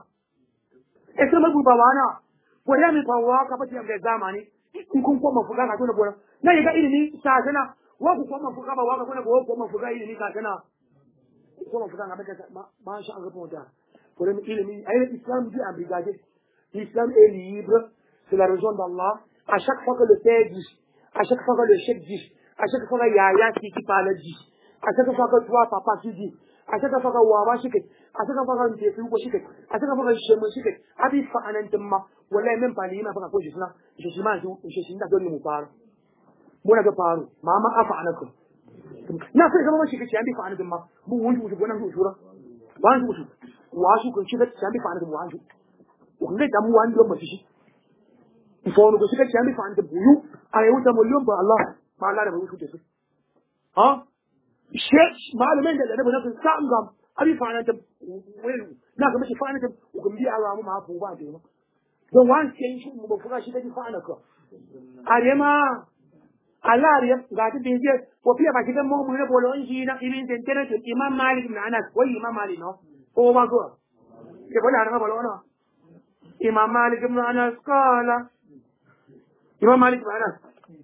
e sai mu ba wana ko ya mi fa wa ka fati ga zamani in kun koma fuka ka tona bona na yi ga ilimi sa kana wa ku koma fuka ba wa ka kuna ko koma fuka ilimi ka kana kuma fuka ga baka ma sha Allah ponta pour un ilimi ay l'islam dit en brigade l'islam est libre c'est la raison d'Allah à chaque fois que le père dit à chaque fois que le chef dit à chaque fois que Yaya qui qui parle dit à chaque fois que toi papa tu dis à chaque fois que Wawa shike à chaque fois que tu fais ko shike à chaque fois que Shemo shike abi fa anantumma wallahi même pas lima fa ko jisna je suis ma je suis da don mu faru mu na ga faru mama afa anakum na sai zama shi kace an bi fa anantumma mu wunji wuce gonan su shura wani wuce wasu kun shi kace an bi fa anantumma wani kun ga damu wani don mace shi ifo no ko shi kace an bi fa anantumma buyu ayi wuta mulyon ba Allah ma Allah da bai wuce su ha sheikh malamin da da na sa'an gam abi fa anantum welu na ga mace fa anantum ku bi Allah mu ma fu ba da don wan ken shi mu ba fuka shi da fa anaka arema alariya ga ta dinje ko fiya ba kidan mu mu ne bolo shi na ibn tantana to imam malik ibn anas wai imam malik no ko ba ko ke bala na bolo no imam malik ibn anas qala imam malik ibn anas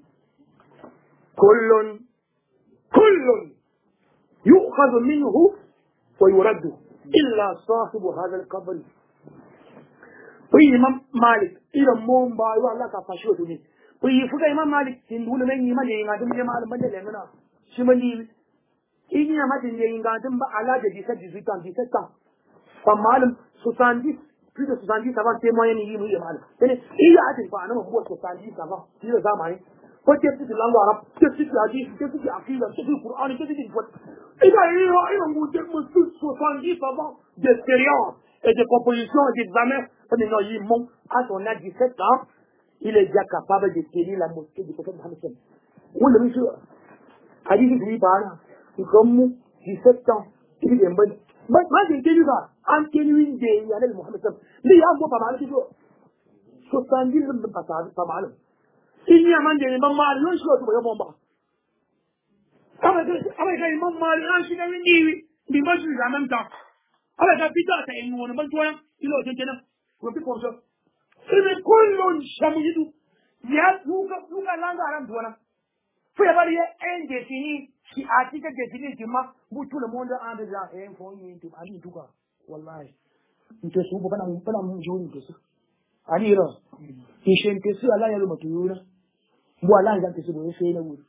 kullun kullun yu'khadhu minhu wa yuraddu illa sahib hadha al-qabr wi imam malik ila mon ba yo Allah ka fasho to ne wi fuka imam malik tin dole men yi mane ga dum jama'a ban da lemuna shi mani in ya madin ne ga dum ba ala da bisa bisa bisa fa malam soixante-dix plus de soixante-dix avant témoin ni yi mu yi malam ne iya atin fa nan mu soixante-dix avant shi da zamani ko ce su lango arab ce su hadisi ce su aqida ce su qur'ani ce su fot ida yi yo ai mu ce mu soixante-dix avant d'expérience et de composition et d'examen maintenant il monte à son âge dix-sept ans il est déjà capable de tenir la mosquée du prophète Mohammed. Oui, le monsieur a dit que lui parle, il comme dix-sept ans, il est un bon. Moi, j'ai tenu ça, en tenu une des années de Mohammed. Mais il y a un peu pas mal de choses. soixante-dix, pas mal. Il y a un moment de mal, non, je suis au bon bas. Avec un moment mal, je suis dans une nuit, mais moi, je suis en même temps. Avec un putain, c'est une bonne soirée, il a été là. Vous pouvez comme ça. Ibe kullun shamidu ya tuka tuka langa ran duwana fu ya bari en defini shi article defini jima bu tout le monde en déjà en fon yin tu ali tuka wallahi nke su bana bana mun jori ke su ali ro ki shen ke su ala ya lo matuyura bu ala ga ke su bo fe na wuri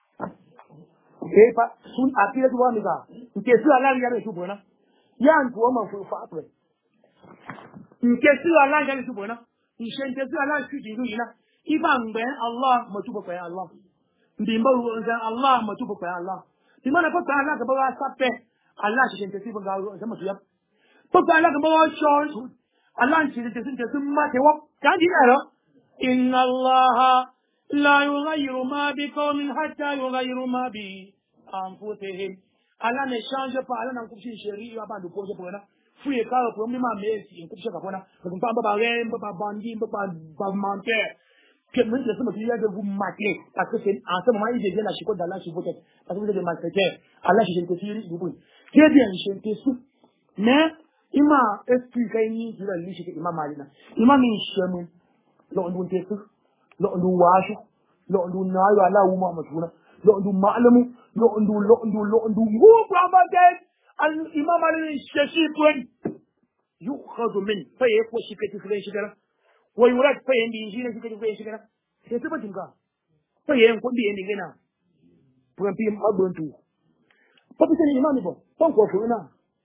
e pa sun apira tu wa mi ga nke su ala ya lo su bona ya ntu o ma fu fa apre nke su ala ga lo su bona ishen te zuwa lan shuji ru ina iban ben Allah matuba fa Allah ndimba ru zan Allah matuba fa Allah dimana fa ta Allah ga ba sappe Allah shi te sibin ga ru zan matuya fa ta Allah ga ba shon Allah shi te sun te sun ma te wa kan ji ero inna Allah la yughayyiru ma bi qaumin hatta yughayyiru ma bi anfusihim Allah ne change pas Allah nan kubshi shari'a ba du ko je bona fuye kawo ko mi ma mesi in kubshe ka bona ko ba ba re ba bandi ba ba mante que mun da sama ya da gu mate parce que c'est en ce moment il devient la chicote dans la chicote parce que vous êtes maltraité Allah je te tire du bout que bien je te sou ne ima eski kai ni jira lishi ke imam malina imam min shemu lo ndun tesu lo ndun washu lo ndun nayo ala wuma masuna lo ndun malamu lo ndun lo ndun lo ndun mu bramaden al imam malin shashi twen yukhadhu min fa yako shi ke tifu shi gara wa yurad fa yandi shi ne shi ke tifu shi gara sai ta batin ka fa yen ko bi yandi gina puan pi magbontu pa bi ni imam bo ton ko funa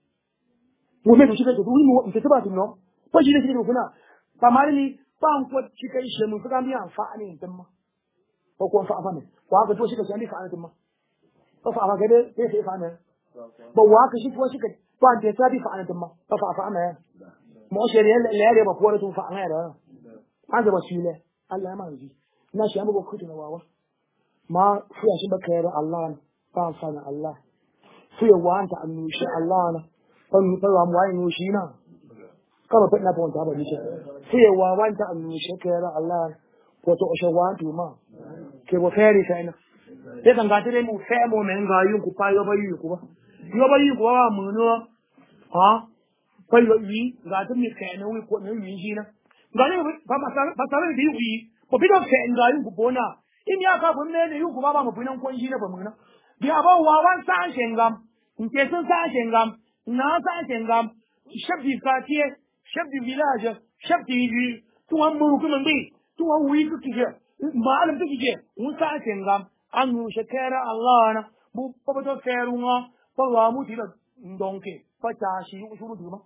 wo me shi ke tifu wi mo ke ta batin no pa shi ne shi ke funa pa malini pa ko shi ke shi mu ka mi an fa ne tamma ko ko fa fa ne wa ga to shi ke shi fa ne tamma fa fa ga de sai fa ne ba wa ka shi ko shi ke ba ta ta bi fa ne tamma fa fa fa ne mo shi ne le le ba ko tun fa ne da an ga ba shi ne Allah ma ji na shi amma ko na wawa ma fiya shi ba kai da Allah ba fa na Allah fiya wa anta annushi Allah na ban mu fara mu wai nushi na kama fa na ta wanta ba ni shi fiya wa wanta annushi kai da Allah ko to shi wa tu ma ke bo fere sai na sai kan ga tare mu fe mu men ga yin ku pa yo ba yi ku ba yo ba yi ku ba mu no ha fa yo yi ga ta mi kai na wi ko na yi shi na ga ne ba ma sa ba sa ne bi wi ko bi do fe ga yin ku bona in ya ka bun ne ne yin ku ba ba mu bunan kon shi na ba mu na bi aba wa wan sa shengam in ke sun sa shengam na sa shengam shabbi fatiye shabbi village shabbi yi tuwan mu kuma bi tuwan wi ku kike malam take ke mun sa shengam an mu shekara Allah na bu ba to ferunga ba wa mu ti da ndonke ba ta shi shuru duma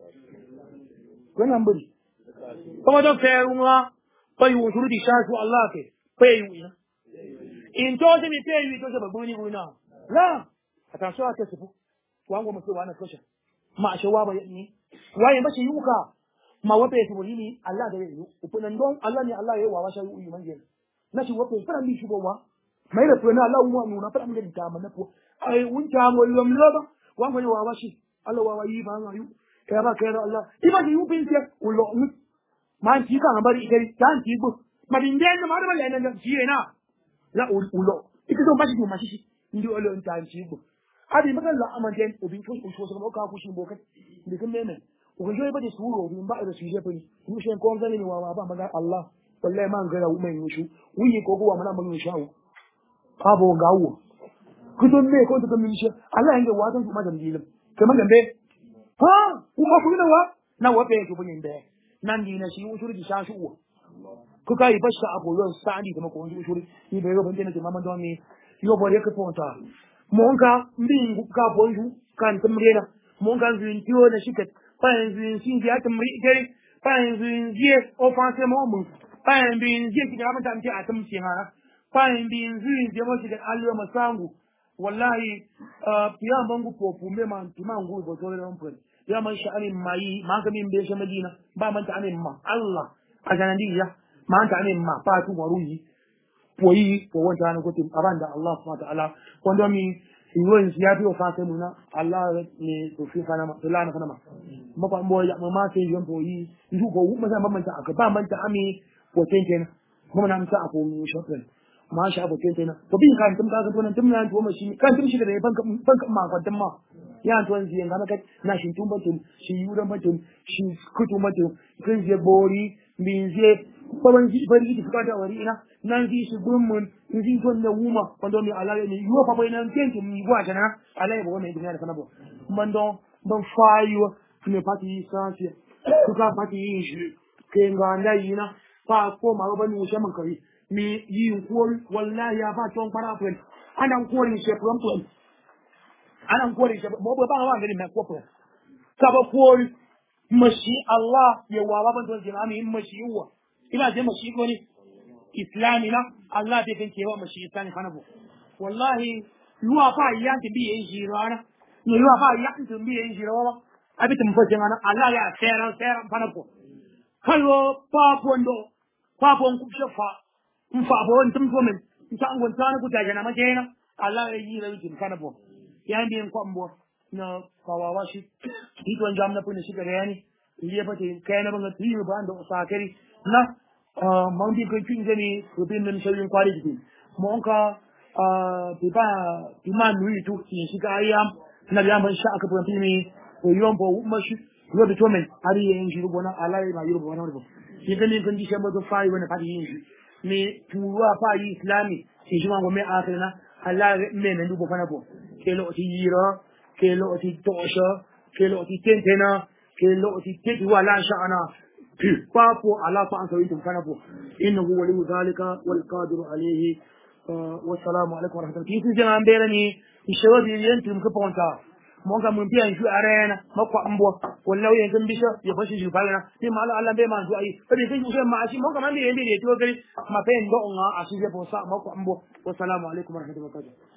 wannan bari ba to ferunga ba yu shuru di sha su Allah ke ba yu ina in to se mi te yu to se ba buni buna la ata so ake su wango mu so wana kosha ma shi wa ba ni waye ba shi yuka ma wabe su ni Allah da yu upunan don Allah ne Allah yayi wa wa sha yu manje na shi wabe fara mi shi bowa mai da funa Allah mu nuna fara mi da ma na ko ai wunta mo lom loba wango ne wa wa shi Allah wa wa yi ba ma yu kai ba kai da Allah iba ji yu bin ce ulo ni man ti kan bari kai tan ti bu ma din den ma da le na ji na la ulo ita don ba shi ma shi ndi olo tan ti bu adi maka la amanden obin to ko so ko ka ku shi boka ndi kan meme ko jo ba di suro bin ba da shi je fani mu shen ko zan ni wa ba maga Allah wallahi man gara u mai yushu wuyi ko ko mana mun shawo ka bo gawo ku don me ko to min shi Allah yanga wa don kuma da dilim kamar gambe ha ku ma ku na wa na wa be ku bin be nan ni na shi ushuri di sha shu ku kai basha abu yon sani kuma ko ushuri ni be ro ban tena ma don ni yo bo re ka ponta monka mbingu ka bonju kan tumrena monka zintiyo na shikat pan zinti ya tumri gari pan zinti offense mo mun pan zinti ki ga mata amti atum ci ha pan zinti mo shikat allo masangu wallahi piya bangu popu me man timangu go to ran pun ya man sha'ani mai ma ga min be shi madina ba man ta anin ma Allah ajanandi ya man ta anin ma pa tu waruyi poyi ko wanda na gotin abanda Allah subhanahu wa ta'ala wanda mi yiwon ya fi fa sai muna Allah ne to fi kana ma to lana kana ma ma ba mo ya ma sai yon poyi ndu ko ma sai mamanta aka ba manta ami ko tenken kuma na manta ko mu shafin ma sha ko tenken to bin kan tum ka ga to nan tum nan to ma shi kan tum shi da ban ban ma kwantan ma ya to an ziyan ga maka na shin tum batun shi yuran batun shi kutu batun kan je bori min je baban ji bari ji fuka da wari ina nan ji shi gummun in ji ton da wuma wanda mi alaye ni yo fa bai nan kenke mi gwa jana alaye ba wannan dunya da kana bo mando don fayo ne pati sansi kuka pati yin shi ke nganda yina fa ko ma ba ni ushe man kai mi yin ko wallahi ya ba ton para fen anan ko ni she from to anan ko ni she mo ba ba wa ngani me ko ko ka ba ko mashi Allah ya wa ba ban ton jami mashi wa ina je mashi ko ni islami na Allah bai kan cewa mashi islami kana bo wallahi yuwa fa ya ta biye shi rana ne yuwa fa ya ta biye shi rawa abi tum fa jana Allah ya tsara tsara kana ko kayo pa pondo pa pon ku shafa in fa bo tum ko men ta angon ta na ku ta jana ma jena Allah ya yi rawi kana bo ya bi en kwambo na kawawa shi idon jamna pune shi gare yani liye fa te kai na banga tiyo ba ndo sakari na mon bi ko tin gani ko bin men shawin kwari ji mon ka bi ba bi ma nui tu ti shi ga yam na yam ban sha ka ban mi ko yombo mashi yo de tomen ari yen jiru bona ala ma yuru bona bo ni kan ni kan di shamba to fayi wona pati yin ni tuwa fayi islami ki juma go me akhirna ala me me ndu bo fana bo kelo ti yira kelo ti tosha kelo ti tentena kelo ti tedi wala sha'ana papo ala fa an sawitum fana bo innahu waliyu zalika wal qadiru alayhi wassalamu alaikum warahmatullahi wabarakatuh jana mbere ni ishawa bi yentum ko ponta monga mun biyan ju arena makwa ambo wallahi yankan bisha ya fashi ju falana ni mala Allah be man ju ai fadi sai ju ma shi monga man bi yende de to gari ma fen do nga asije bo sa makwa ambo wassalamu alaikum warahmatullahi wabarakatuh